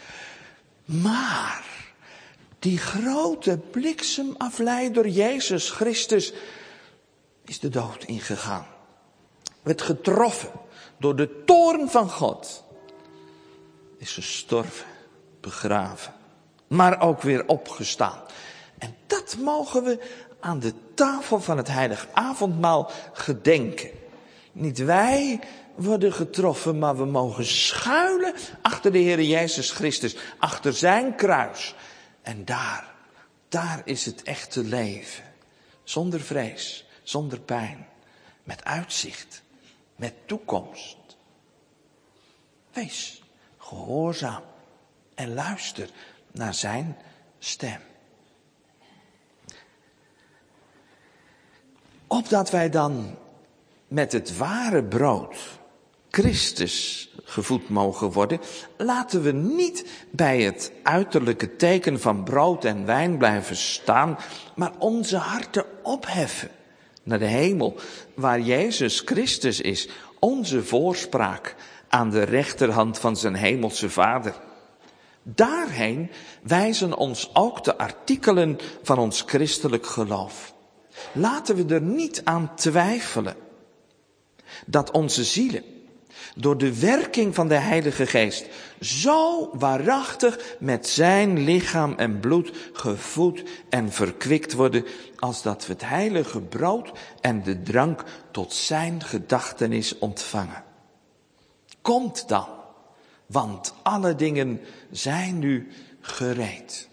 Maar die grote bliksemafleider Jezus Christus is de dood ingegaan. Werd getroffen door de toorn van God. Is gestorven, begraven, maar ook weer opgestaan. En dat mogen we aan de tafel van het heilige avondmaal gedenken. Niet wij worden getroffen, maar we mogen schuilen achter de Heer Jezus Christus, achter zijn kruis. En daar, daar is het echte leven. Zonder vrees, zonder pijn, met uitzicht, met toekomst. Wees gehoorzaam en luister naar zijn stem. Opdat wij dan met het ware brood, Christus, gevoed mogen worden, laten we niet bij het uiterlijke teken van brood en wijn blijven staan, maar onze harten opheffen naar de hemel, waar Jezus Christus is, onze voorspraak aan de rechterhand van zijn hemelse Vader. Daarheen wijzen ons ook de artikelen van ons christelijk geloof. Laten we er niet aan twijfelen dat onze zielen door de werking van de Heilige Geest zo waarachtig met zijn lichaam en bloed gevoed en verkwikt worden, als dat we het heilige brood en de drank tot zijn gedachtenis ontvangen. Komt dan, want alle dingen zijn nu gereed.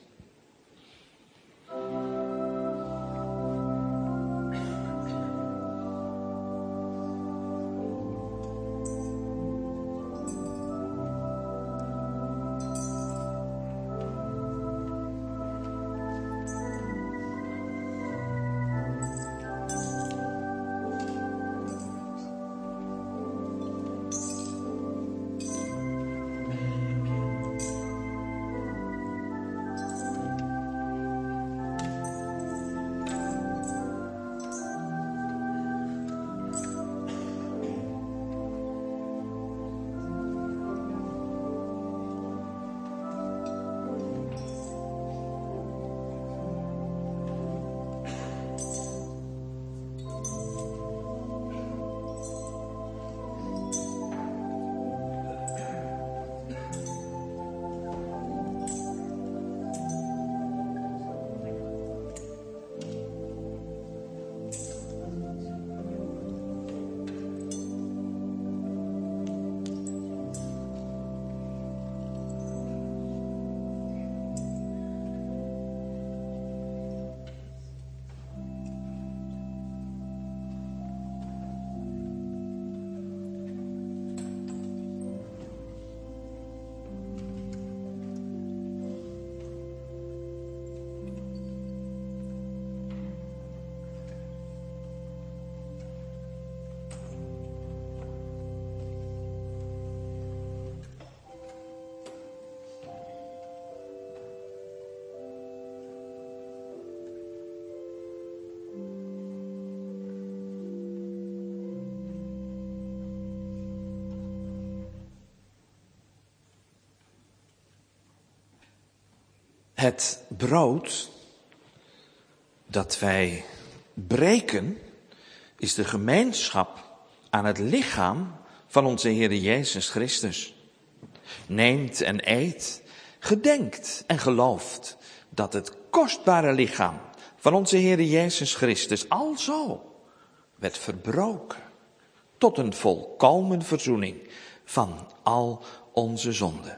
Het brood dat wij breken is de gemeenschap aan het lichaam van onze Heer Jezus Christus. Neemt en eet, gedenkt en gelooft dat het kostbare lichaam van onze Heer Jezus Christus alzo werd verbroken tot een volkomen verzoening van al onze zonden.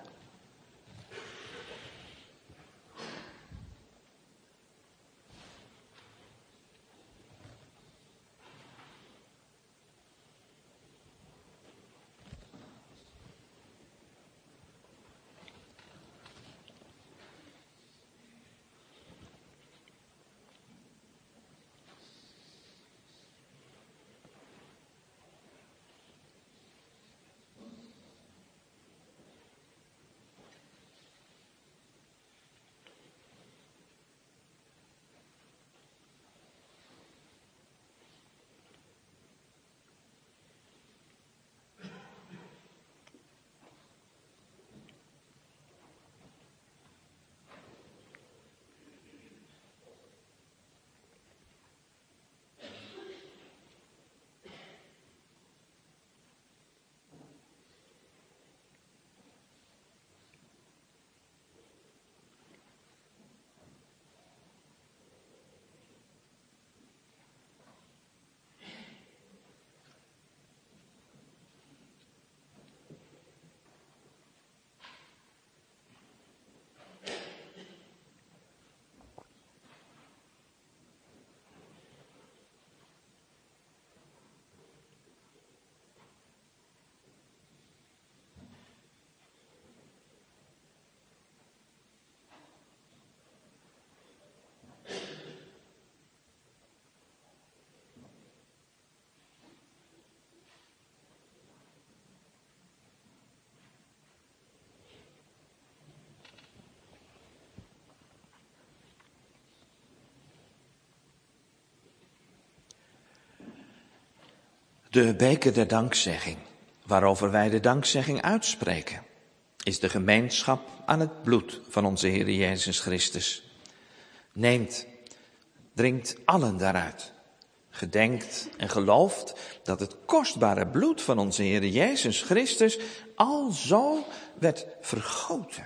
De beker der dankzegging, waarover wij de dankzegging uitspreken, is de gemeenschap aan het bloed van onze Heer Jezus Christus. Neemt, drinkt allen daaruit. Gedenkt en gelooft dat het kostbare bloed van onze Heer Jezus Christus alzo werd vergoten.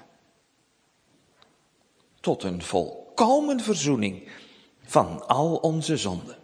Tot een volkomen verzoening van al onze zonden.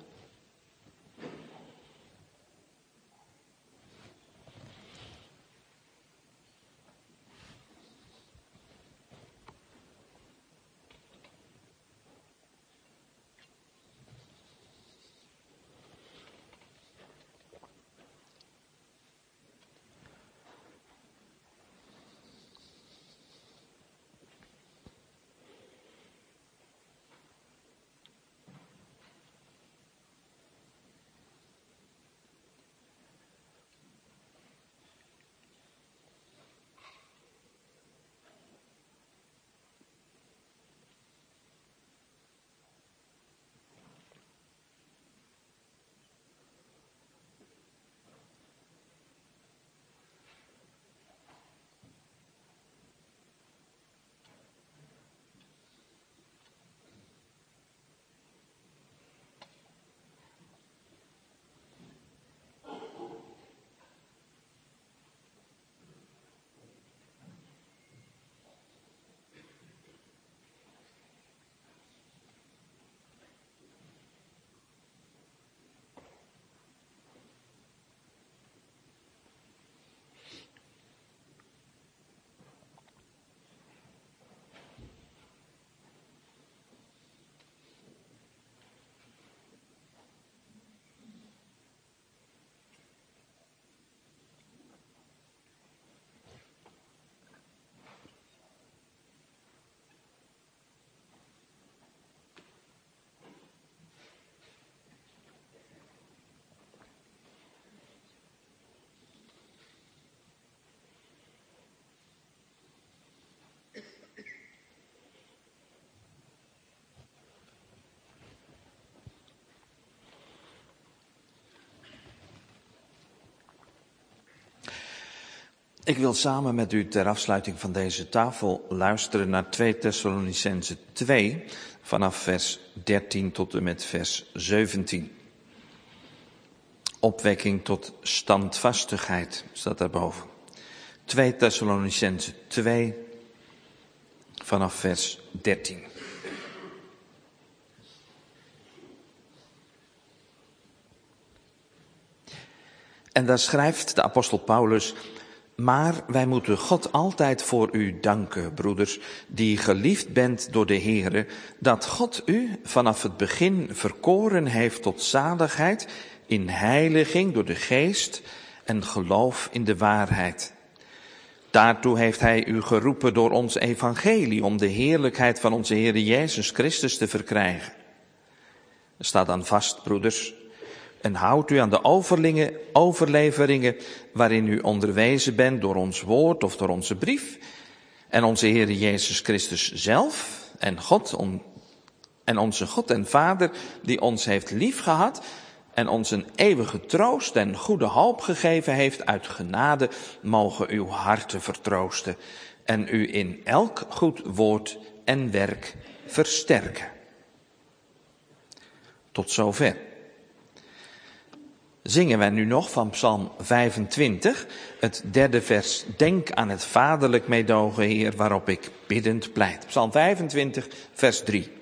Ik wil samen met u ter afsluiting van deze tafel luisteren naar twee Thessalonicenzen twee, vanaf vers dertien tot en met vers zeventien. Opwekking tot standvastigheid staat daarboven. twee Thessalonicenzen twee, vanaf vers dertien. En daar schrijft de apostel Paulus: maar wij moeten God altijd voor u danken, broeders, die geliefd bent door de Heere, dat God u vanaf het begin verkoren heeft tot zaligheid, in heiliging door de geest en geloof in de waarheid. Daartoe heeft hij u geroepen door ons evangelie, om de heerlijkheid van onze Heere Jezus Christus te verkrijgen. Sta dan vast, broeders, en houdt u aan de overleveringen waarin u onderwezen bent door ons woord of door onze brief. En onze Heere Jezus Christus zelf en God en onze God en Vader die ons heeft liefgehad en ons een eeuwige troost en goede hoop gegeven heeft uit genade, mogen uw harten vertroosten en u in elk goed woord en werk versterken. Tot zover. Zingen wij nu nog van Psalm vijfentwintig, het derde vers. Denk aan het vaderlijk meedogen, Heer, waarop ik biddend pleit. Psalm vijfentwintig, vers drie.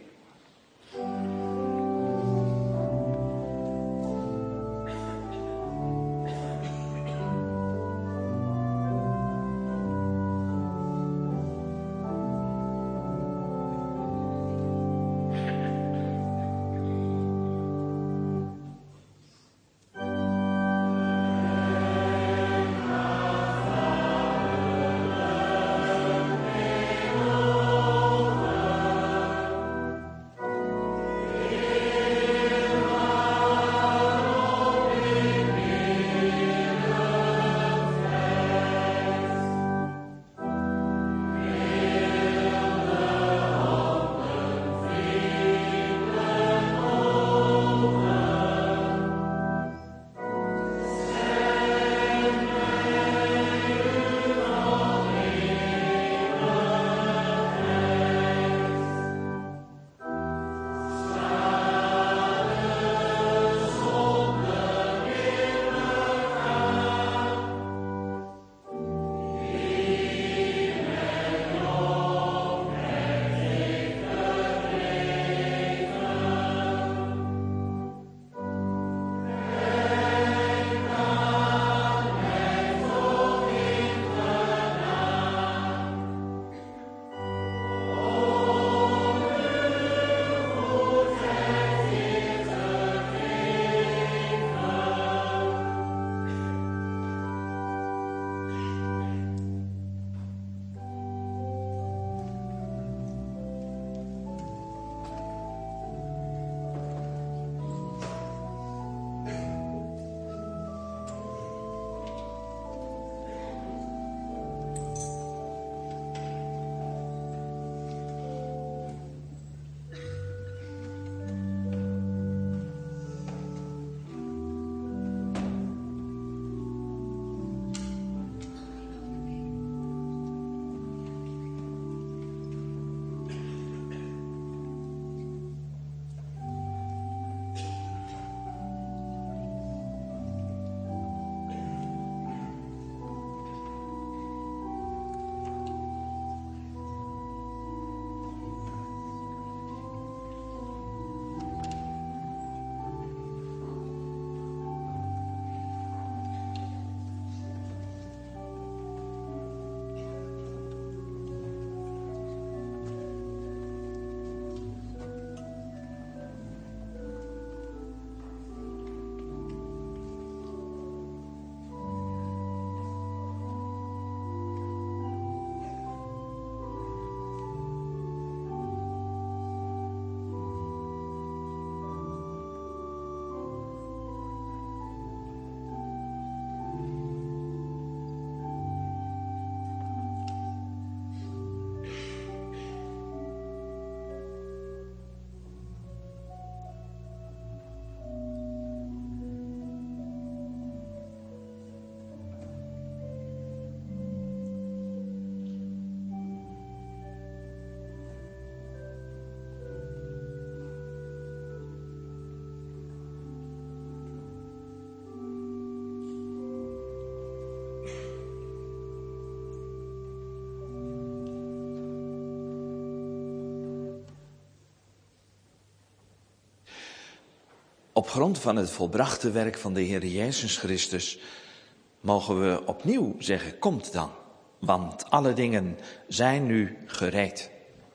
Op grond van het volbrachte werk van de Heer Jezus Christus mogen we opnieuw zeggen, komt dan, want alle dingen zijn nu gereed.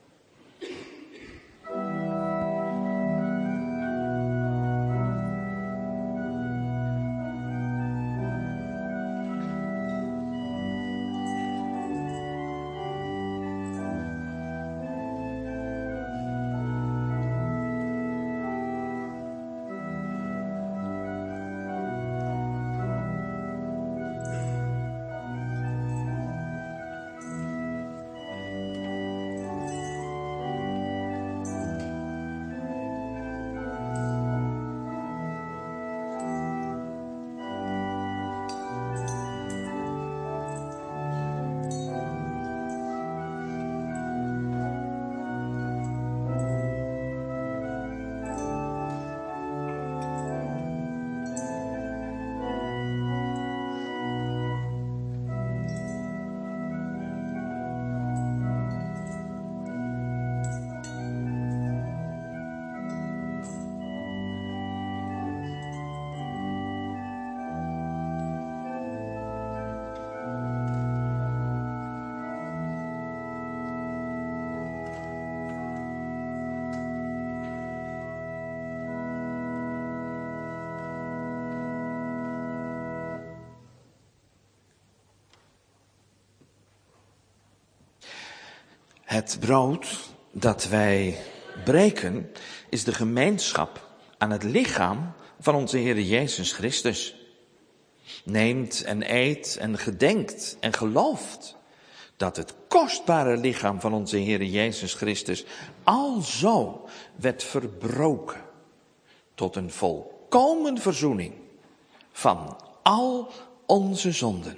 Het brood dat wij breken is de gemeenschap aan het lichaam van onze Heer Jezus Christus. Neemt en eet en gedenkt en gelooft dat het kostbare lichaam van onze Heer Jezus Christus alzo werd verbroken tot een volkomen verzoening van al onze zonden.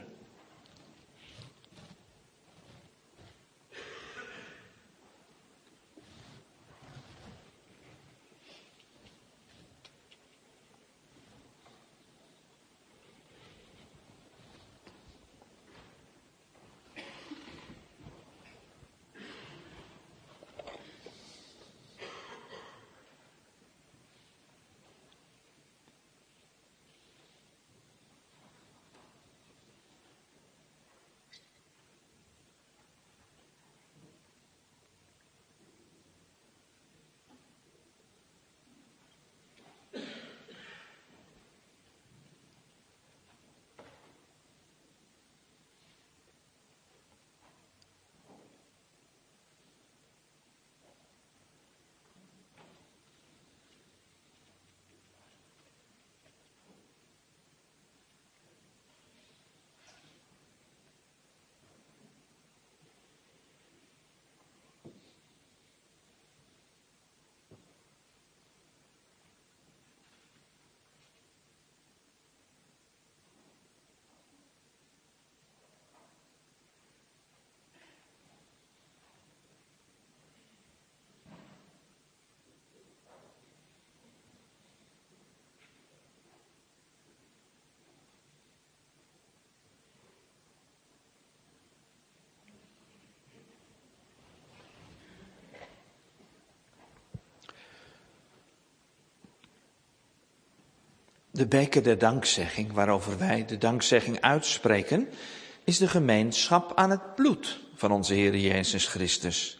De beker der dankzegging, waarover wij de dankzegging uitspreken, is de gemeenschap aan het bloed van onze Heer Jezus Christus.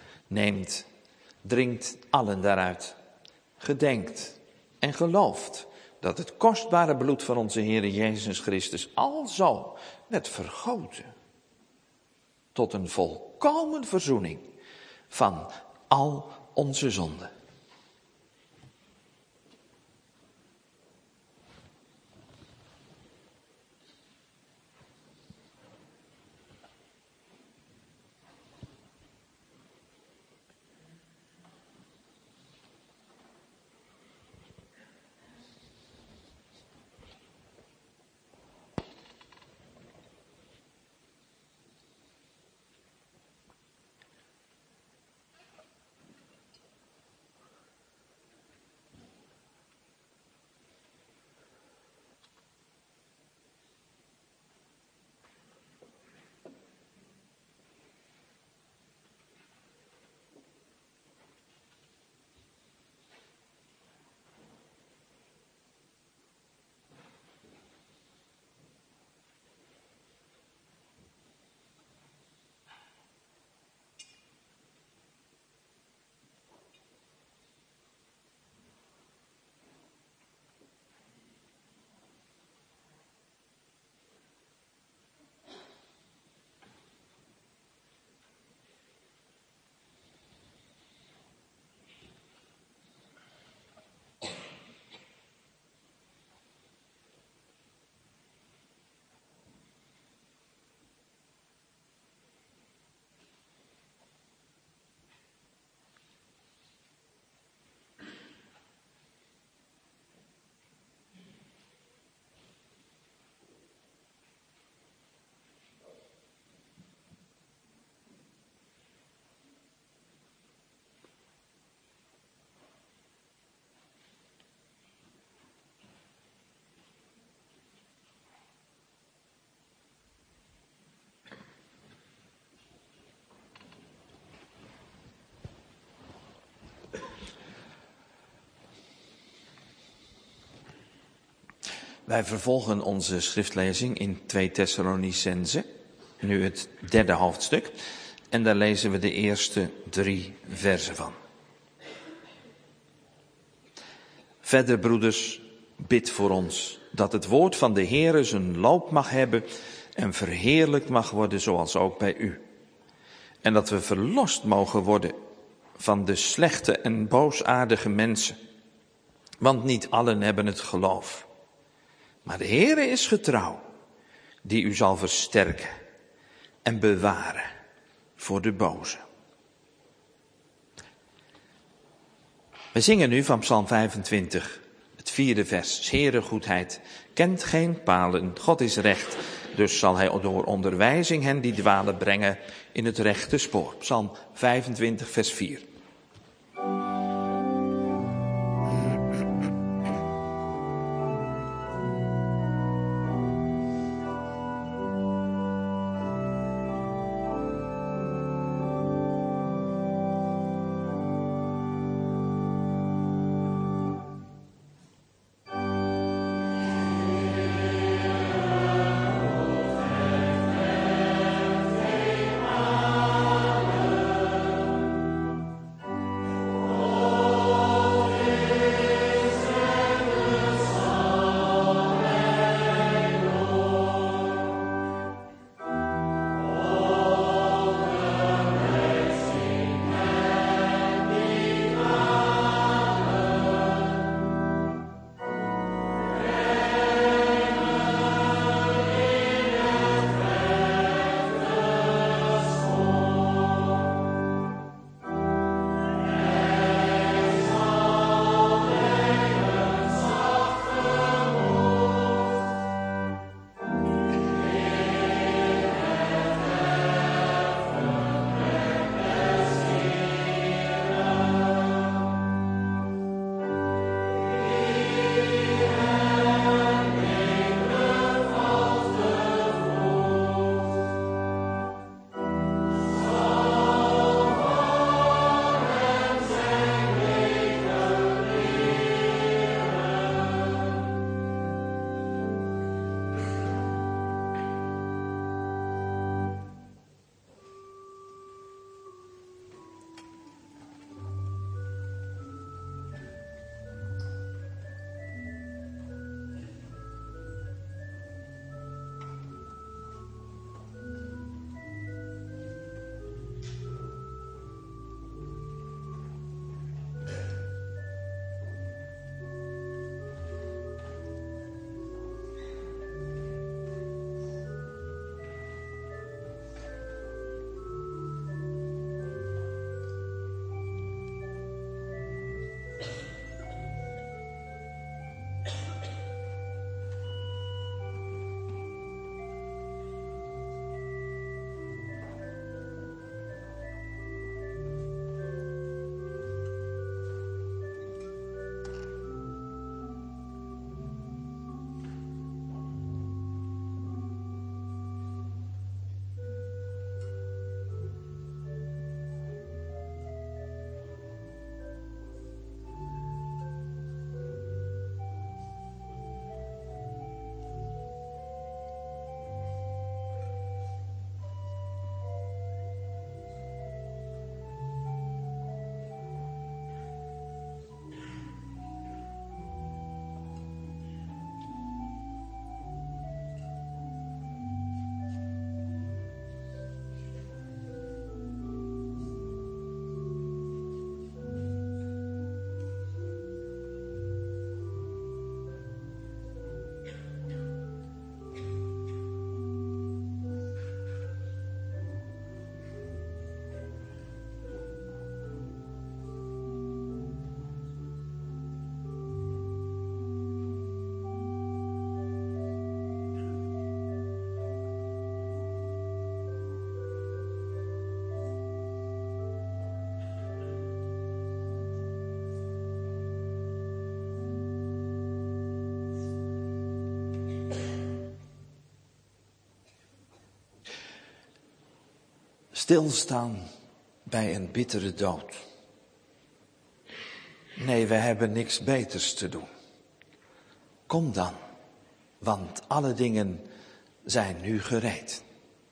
Neemt, drinkt allen daaruit, gedenkt en gelooft dat het kostbare bloed van onze Heer Jezus Christus alzo werd vergoten tot een volkomen verzoening van al onze zonden. Wij vervolgen onze schriftlezing in twee Thessalonicenzen, nu het derde hoofdstuk. En daar lezen we de eerste drie versen van. Verder, broeders, bid voor ons dat het woord van de Heere zijn loop mag hebben en verheerlijkt mag worden zoals ook bij u. En dat we verlost mogen worden van de slechte en boosaardige mensen. Want niet allen hebben het geloof. Maar de Heere is getrouw, die u zal versterken en bewaren voor de boze. We zingen nu van Psalm vijfentwintig, het vierde vers. Heere goedheid kent geen palen, God is recht. Dus zal hij door onderwijzing hen die dwalen brengen in het rechte spoor. Psalm vijfentwintig, vers vier. Stilstaan bij een bittere dood. Nee, we hebben niks beters te doen. Kom dan want alle dingen zijn nu gereed.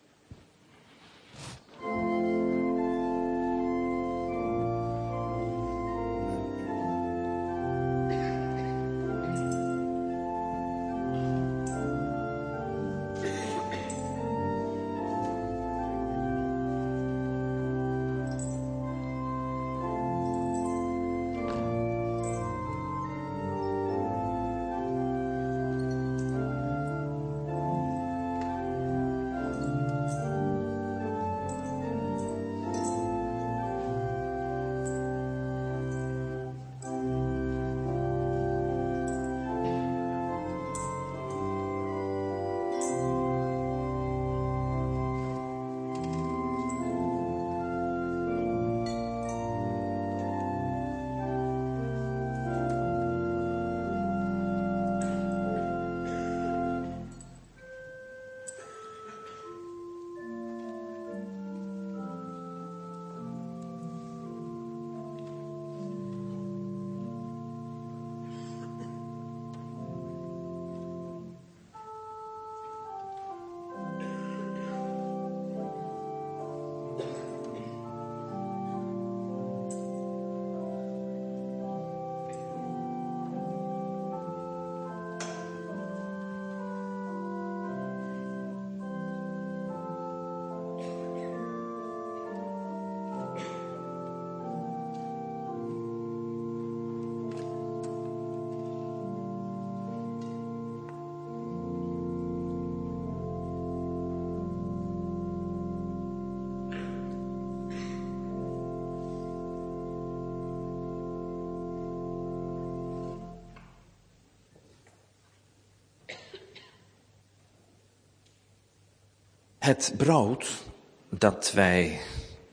Het brood dat wij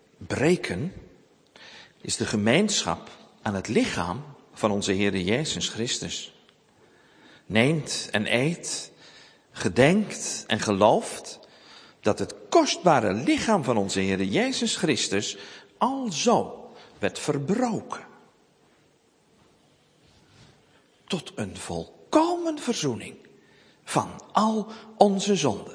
breken is de gemeenschap aan het lichaam van onze Heere Jezus Christus. Neemt en eet, gedenkt en gelooft dat het kostbare lichaam van onze Heere Jezus Christus alzo werd verbroken. Tot een volkomen verzoening van al onze zonden.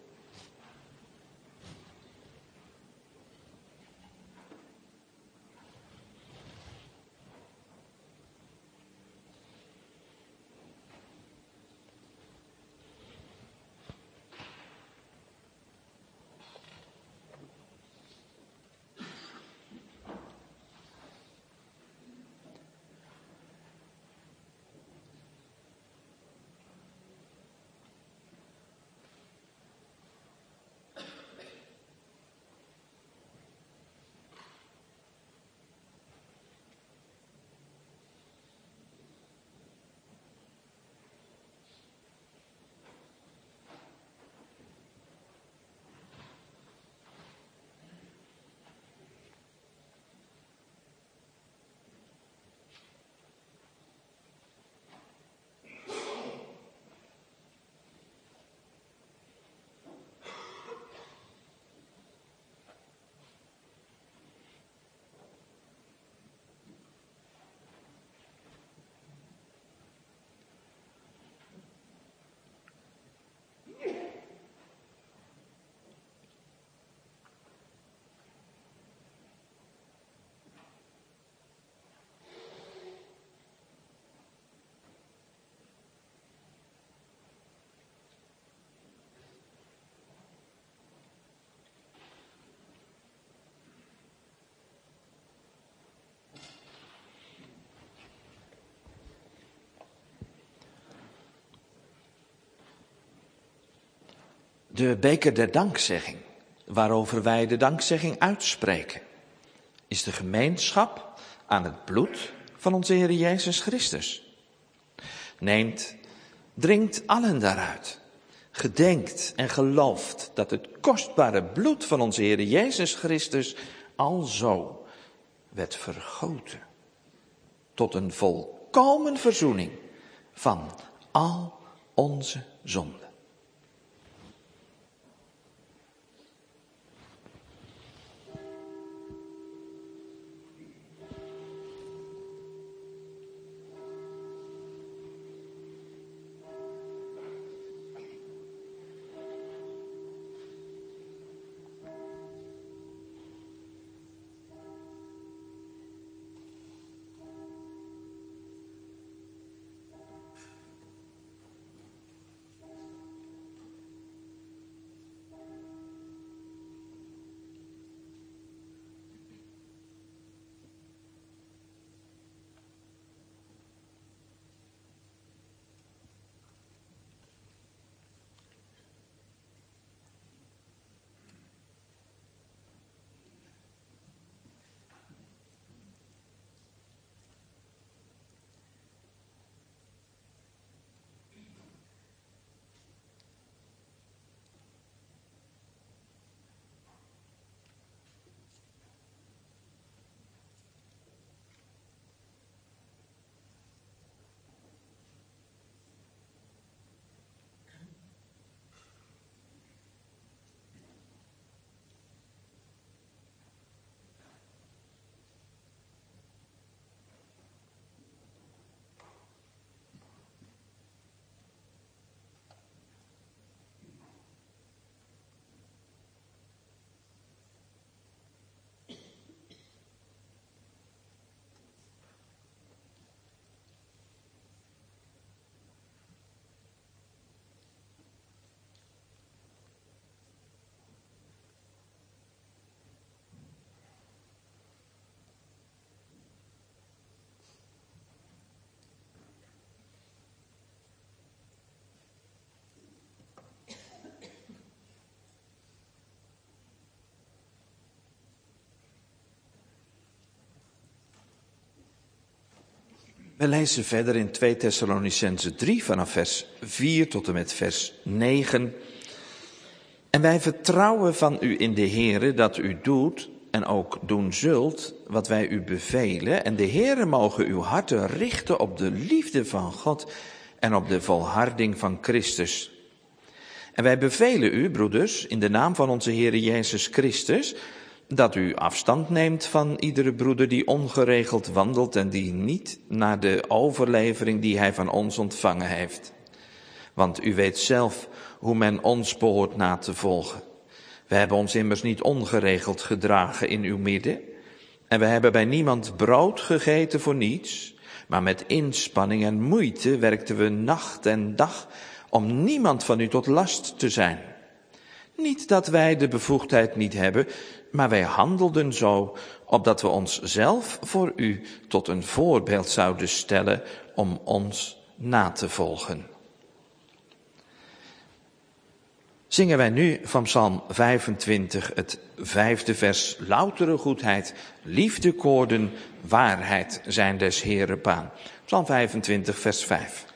De beker der dankzegging, waarover wij de dankzegging uitspreken, is de gemeenschap aan het bloed van onze Heer Jezus Christus. Neemt, drinkt allen daaruit, gedenkt en gelooft dat het kostbare bloed van onze Heer Jezus Christus alzo werd vergoten tot een volkomen verzoening van al onze zonden. We lezen verder in twee Thessalonicenzen drie vanaf vers vier tot en met vers negen. En wij vertrouwen van u in de Heere dat u doet en ook doen zult wat wij u bevelen. En de Heere mogen uw harten richten op de liefde van God en op de volharding van Christus. En wij bevelen u, broeders, in de naam van onze Heere Jezus Christus, dat u afstand neemt van iedere broeder die ongeregeld wandelt en die niet naar de overlevering die hij van ons ontvangen heeft. Want u weet zelf hoe men ons behoort na te volgen. We hebben ons immers niet ongeregeld gedragen in uw midden. En we hebben bij niemand brood gegeten voor niets. Maar met inspanning en moeite werkten we nacht en dag om niemand van u tot last te zijn. Niet dat wij de bevoegdheid niet hebben, maar wij handelden zo, opdat we ons zelf voor u tot een voorbeeld zouden stellen om ons na te volgen. Zingen wij nu van Psalm vijfentwintig, het vijfde vers. Loutere goedheid, liefdekoorden, waarheid zijn des Heeren baan. Psalm vijfentwintig, vers vijf.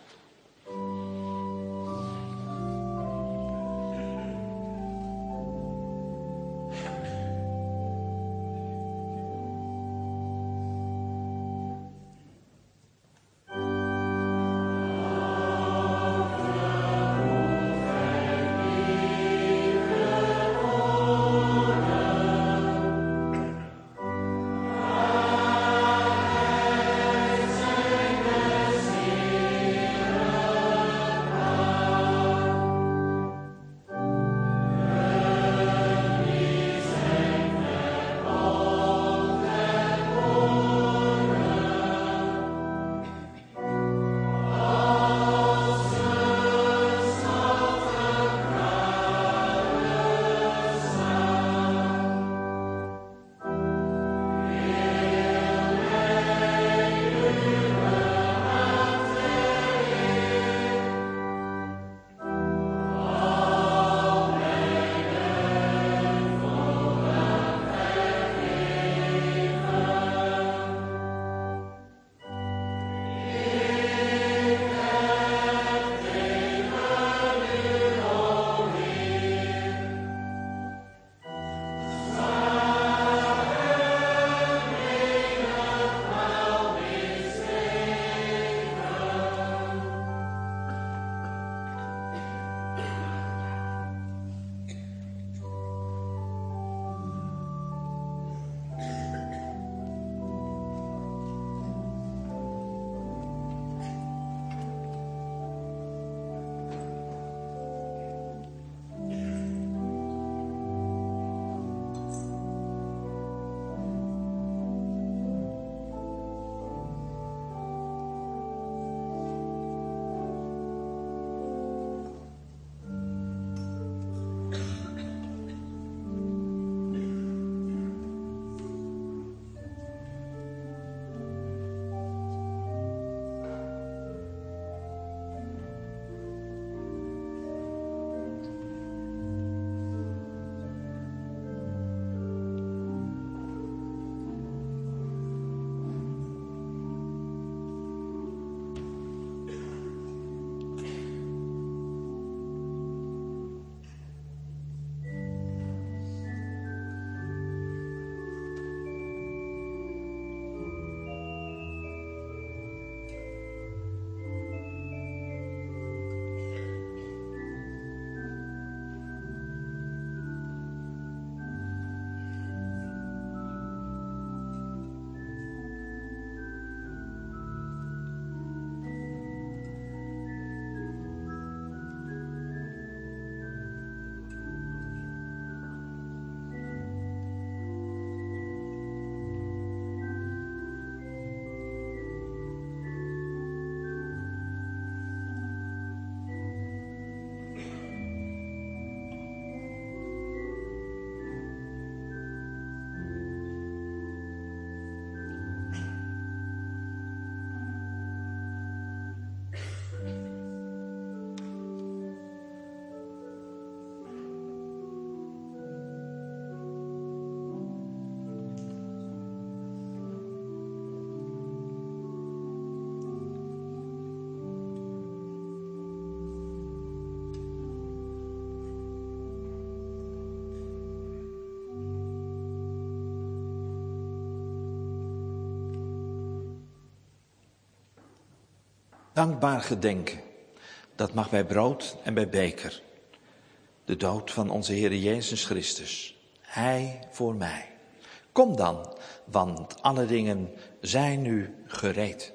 Dankbaar gedenken, dat mag bij brood en bij beker. De dood van onze Heer Jezus Christus. Hij voor mij. Kom dan, want alle dingen zijn nu gereed.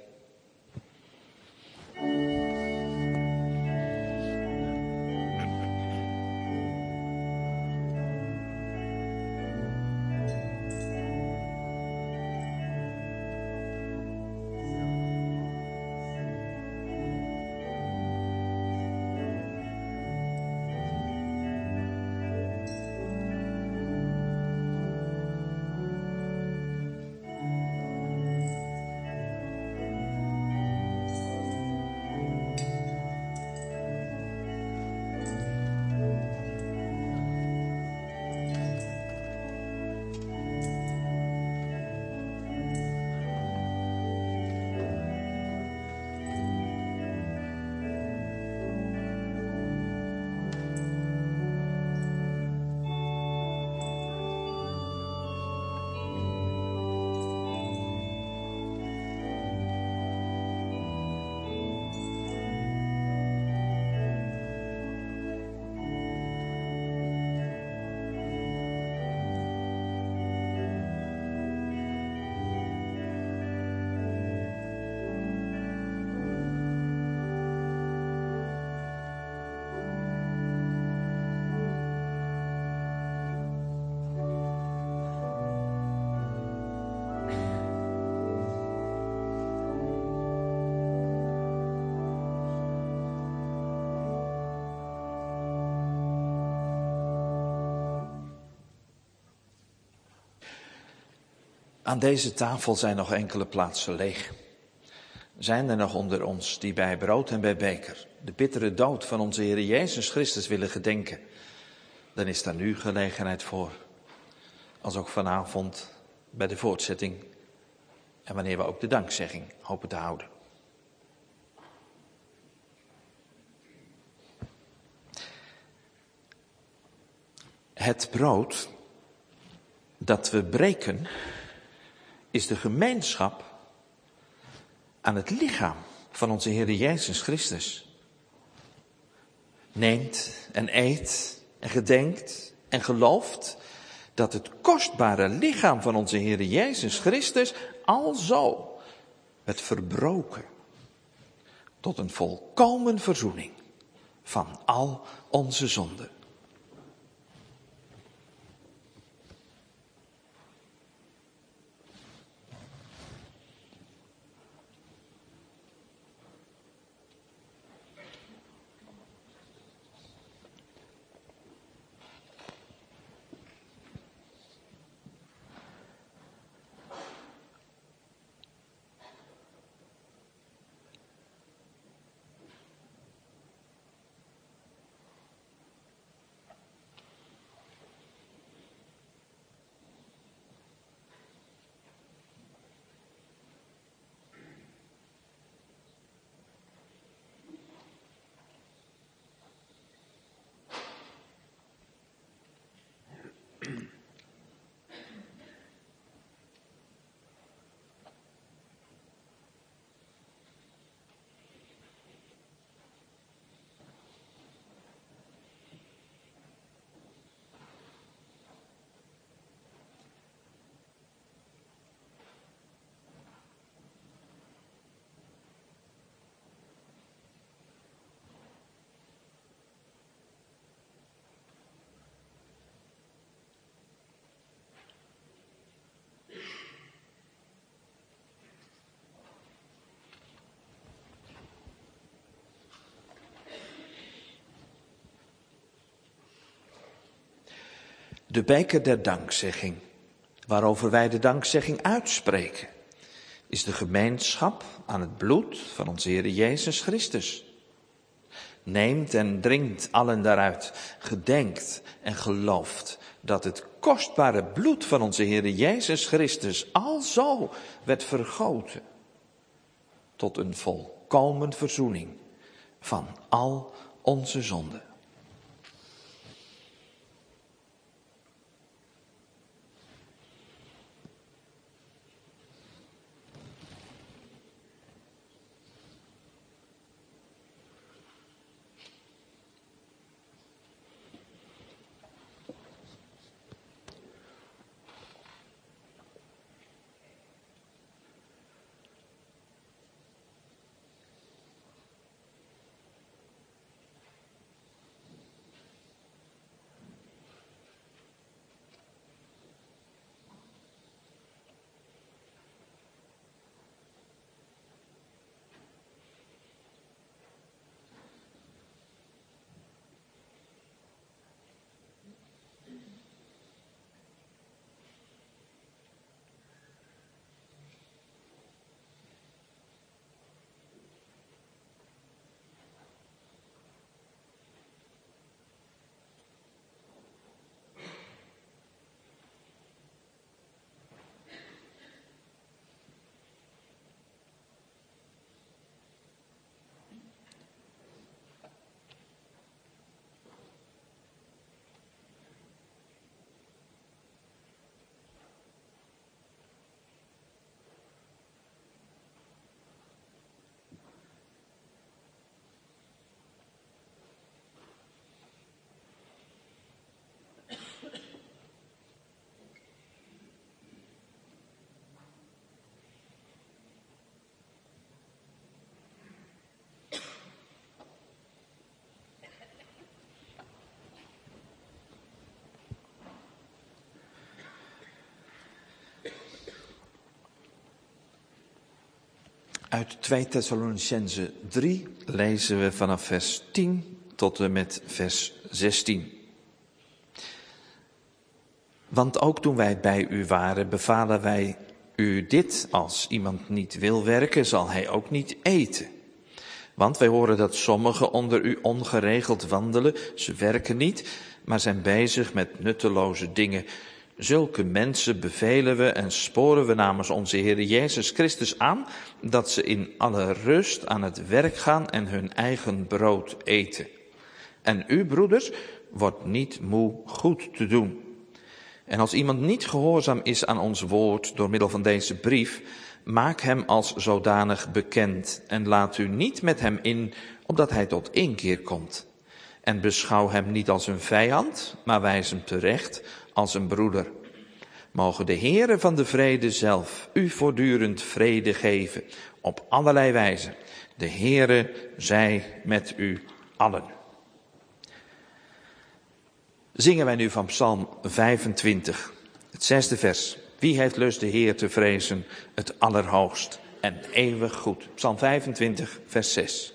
Aan deze tafel zijn nog enkele plaatsen leeg. Zijn er nog onder ons die bij brood en bij beker de bittere dood van onze Heer Jezus Christus willen gedenken? Dan is daar nu gelegenheid voor. Als ook vanavond bij de voortzetting en wanneer we ook de dankzegging hopen te houden. Het brood dat we breken is de gemeenschap aan het lichaam van onze Heer Jezus Christus. Neemt en eet en gedenkt en gelooft dat het kostbare lichaam van onze Heer Jezus Christus alzo werd verbroken tot een volkomen verzoening van al onze zonden. De beker der dankzegging, waarover wij de dankzegging uitspreken, is de gemeenschap aan het bloed van onze Heer Jezus Christus. Neemt en drinkt allen daaruit, gedenkt en gelooft dat het kostbare bloed van onze Heer Jezus Christus alzo werd vergoten tot een volkomen verzoening van al onze zonden. Uit twee Thessalonicenzen drie lezen we vanaf vers tien tot en met vers zestien. Want ook toen wij bij u waren, bevalen wij u dit: als iemand niet wil werken, zal hij ook niet eten. Want wij horen dat sommigen onder u ongeregeld wandelen. Ze werken niet, maar zijn bezig met nutteloze dingen. Zulke mensen bevelen we en sporen we namens onze Heer Jezus Christus aan, dat ze in alle rust aan het werk gaan en hun eigen brood eten. En u, broeders, wordt niet moe goed te doen. En als iemand niet gehoorzaam is aan ons woord door middel van deze brief, maak hem als zodanig bekend en laat u niet met hem in, opdat hij tot inkeer komt. En beschouw hem niet als een vijand, maar wijs hem terecht als een broeder. Mogen de Heere van de vrede zelf u voortdurend vrede geven, op allerlei wijzen. De Heere zij met u allen. Zingen wij nu van Psalm vijfentwintig, het zesde vers. Wie heeft lust de Heer te vrezen, het allerhoogst en eeuwig goed. Psalm vijfentwintig, vers zes.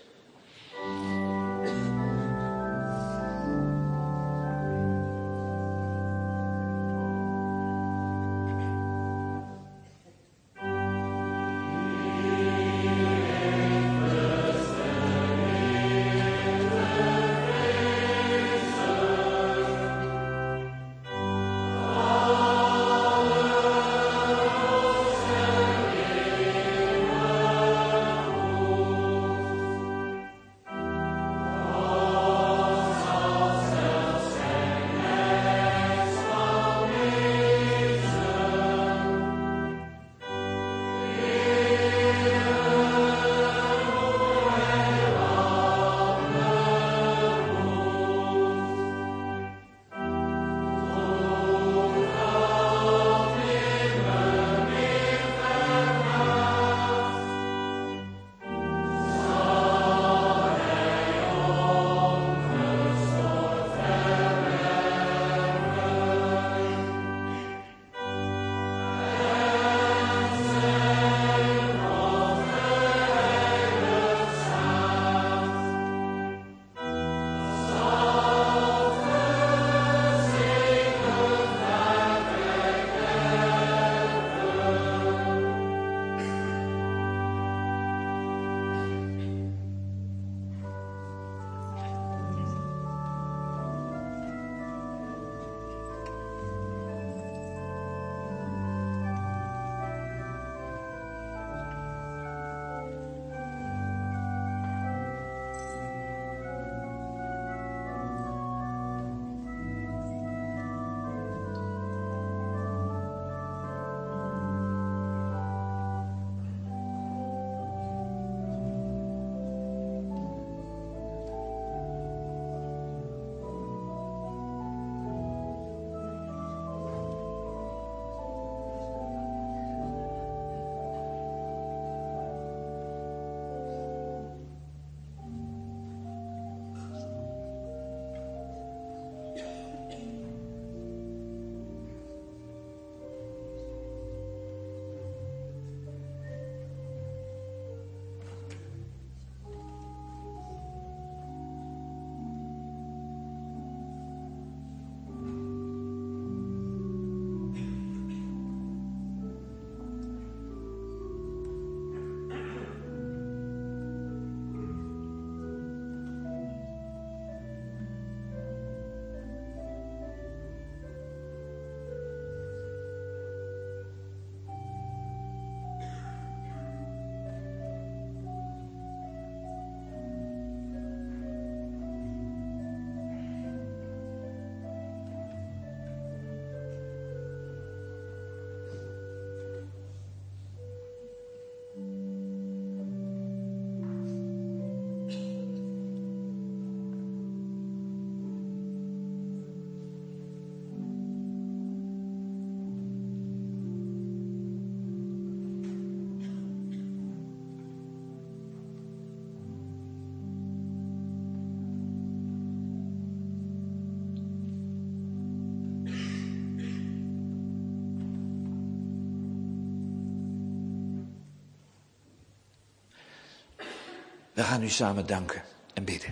We gaan u samen danken en bidden.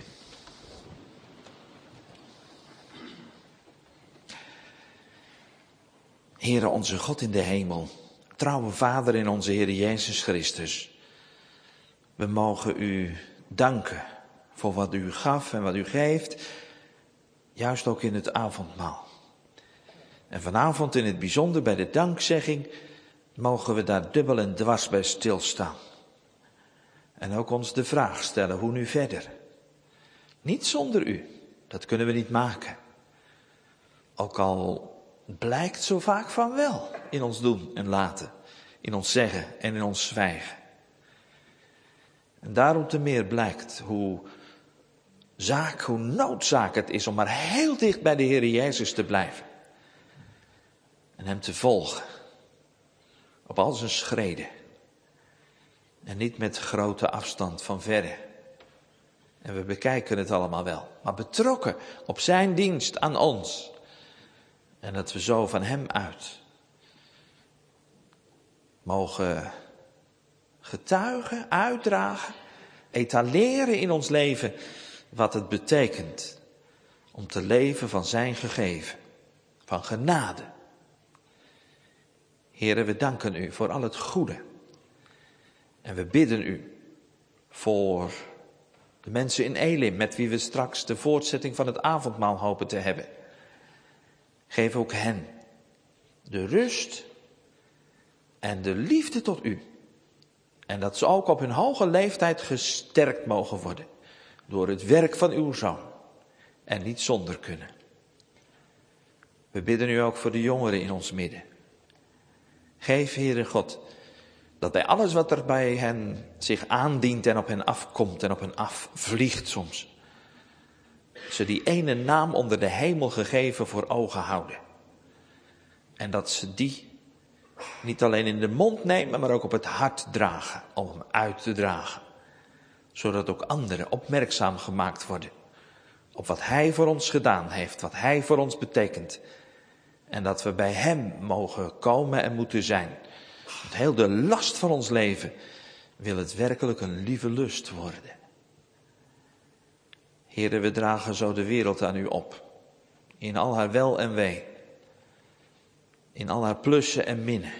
Heere onze God in de hemel, trouwe Vader in onze Heer Jezus Christus. We mogen u danken voor wat u gaf en wat u geeft, juist ook in het avondmaal. En vanavond in het bijzonder bij de dankzegging mogen we daar dubbel en dwars bij stilstaan. En ook ons de vraag stellen, hoe nu verder? Niet zonder u, dat kunnen we niet maken. Ook al blijkt zo vaak van wel in ons doen en laten, in ons zeggen en in ons zwijgen. En daarom te meer blijkt hoe zaak, hoe noodzaak het is om maar heel dicht bij de Heer Jezus te blijven. En hem te volgen. Op al zijn schreden. En niet met grote afstand van verre. En we bekijken het allemaal wel. Maar betrokken op zijn dienst aan ons. En dat we zo van hem uit mogen getuigen, uitdragen, etaleren in ons leven wat het betekent om te leven van zijn gegeven, van genade. Heere, we danken u voor al het goede. En we bidden u voor de mensen in Elim, met wie we straks de voortzetting van het avondmaal hopen te hebben. Geef ook hen de rust en de liefde tot u. En dat ze ook op hun hoge leeftijd gesterkt mogen worden door het werk van uw Zoon en niet zonder kunnen. We bidden u ook voor de jongeren in ons midden. Geef, Heere God, dat bij alles wat er bij hen zich aandient en op hen afkomt en op hen afvliegt soms, ze die ene naam onder de hemel gegeven voor ogen houden. En dat ze die niet alleen in de mond nemen, maar ook op het hart dragen, om hem uit te dragen. Zodat ook anderen opmerkzaam gemaakt worden op wat hij voor ons gedaan heeft, wat hij voor ons betekent. En dat we bij hem mogen komen en moeten zijn. Want heel de last van ons leven wil het werkelijk een lieve lust worden. Heere, we dragen zo de wereld aan u op. In al haar wel en wee. In al haar plussen en minnen.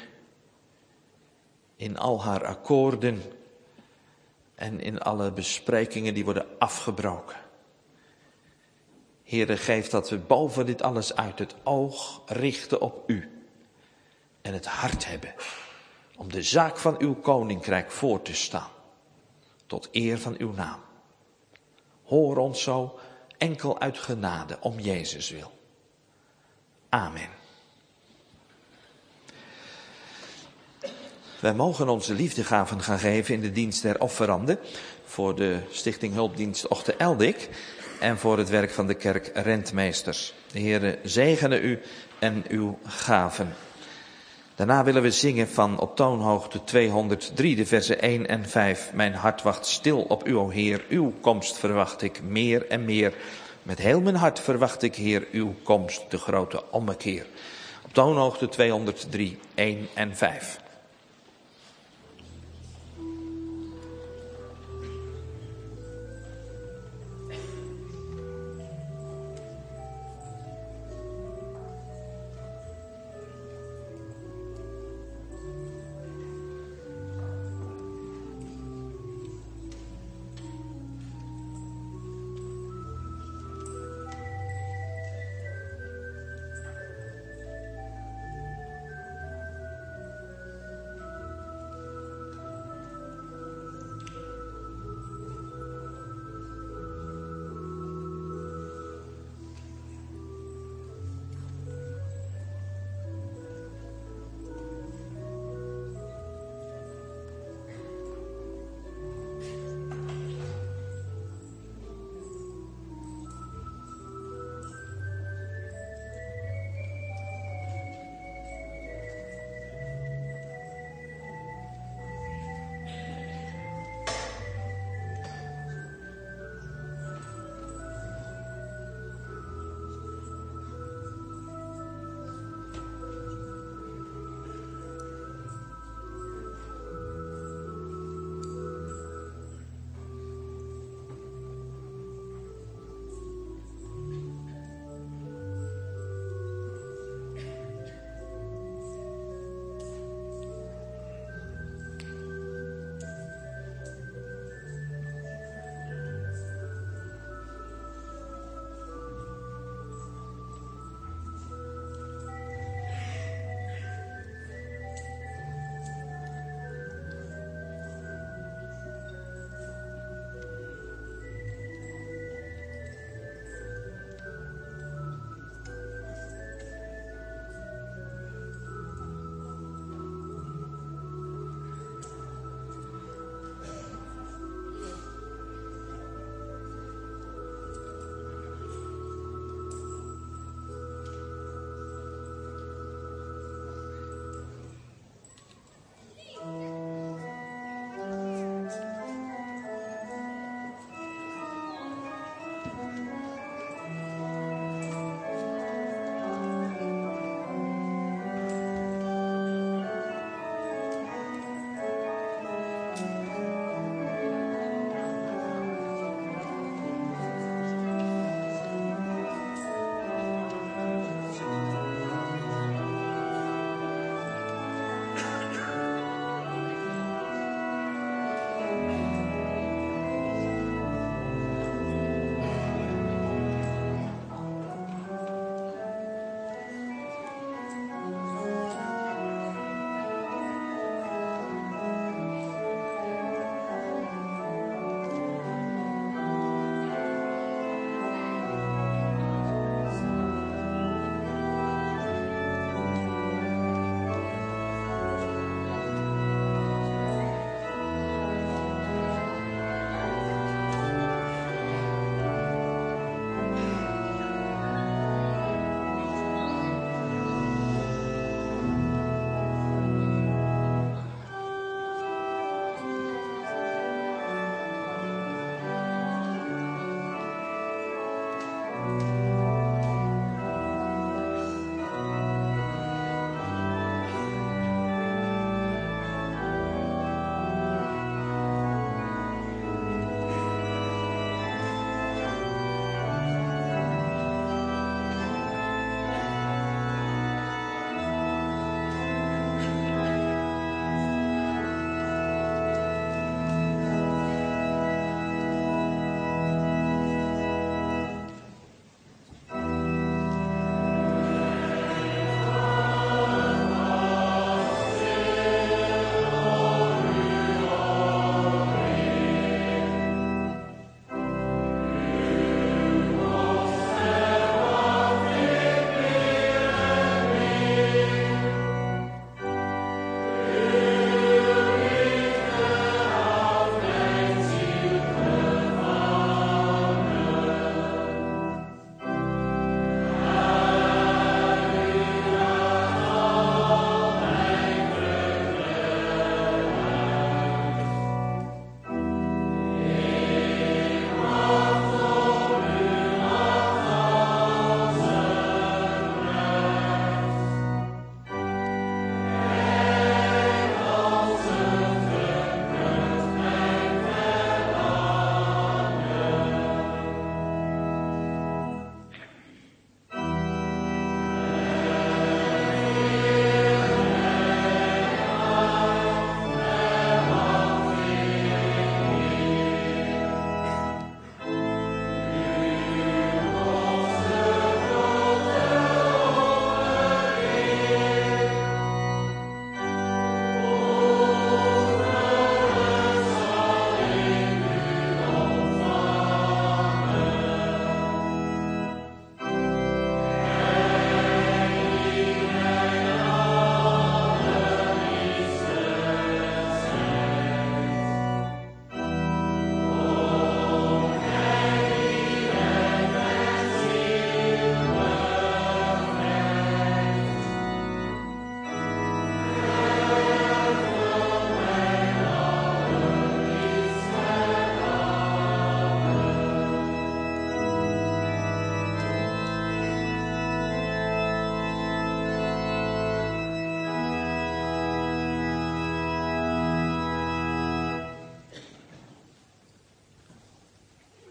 In al haar akkoorden. En in alle besprekingen die worden afgebroken. Heere, geef dat we boven dit alles uit het oog richten op u. En het hart hebben om de zaak van uw koninkrijk voor te staan. Tot eer van uw naam. Hoor ons zo enkel uit genade om Jezus wil. Amen. Wij mogen onze liefdegaven gaan geven in de dienst der offeranden. Voor de Stichting Hulpdienst Ochten Eldik. En voor het werk van de kerk Rentmeesters. De Heere zegene u en uw gaven. Daarna willen we zingen van op toonhoogte tweehonderddrie, de versen één en vijf. Mijn hart wacht stil op u, o Heer, uw komst verwacht ik meer en meer. Met heel mijn hart verwacht ik, Heer, uw komst, de grote ommekeer. Op toonhoogte tweehonderddrie, één en vijf.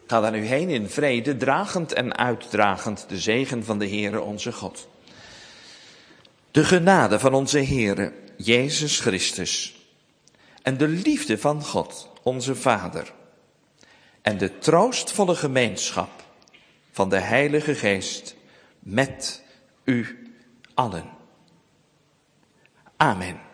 Ga daar nu heen in vrede, dragend en uitdragend de zegen van de Heere onze God. De genade van onze Heere, Jezus Christus, en de liefde van God, onze Vader, en de troostvolle gemeenschap van de Heilige Geest met u allen. Amen.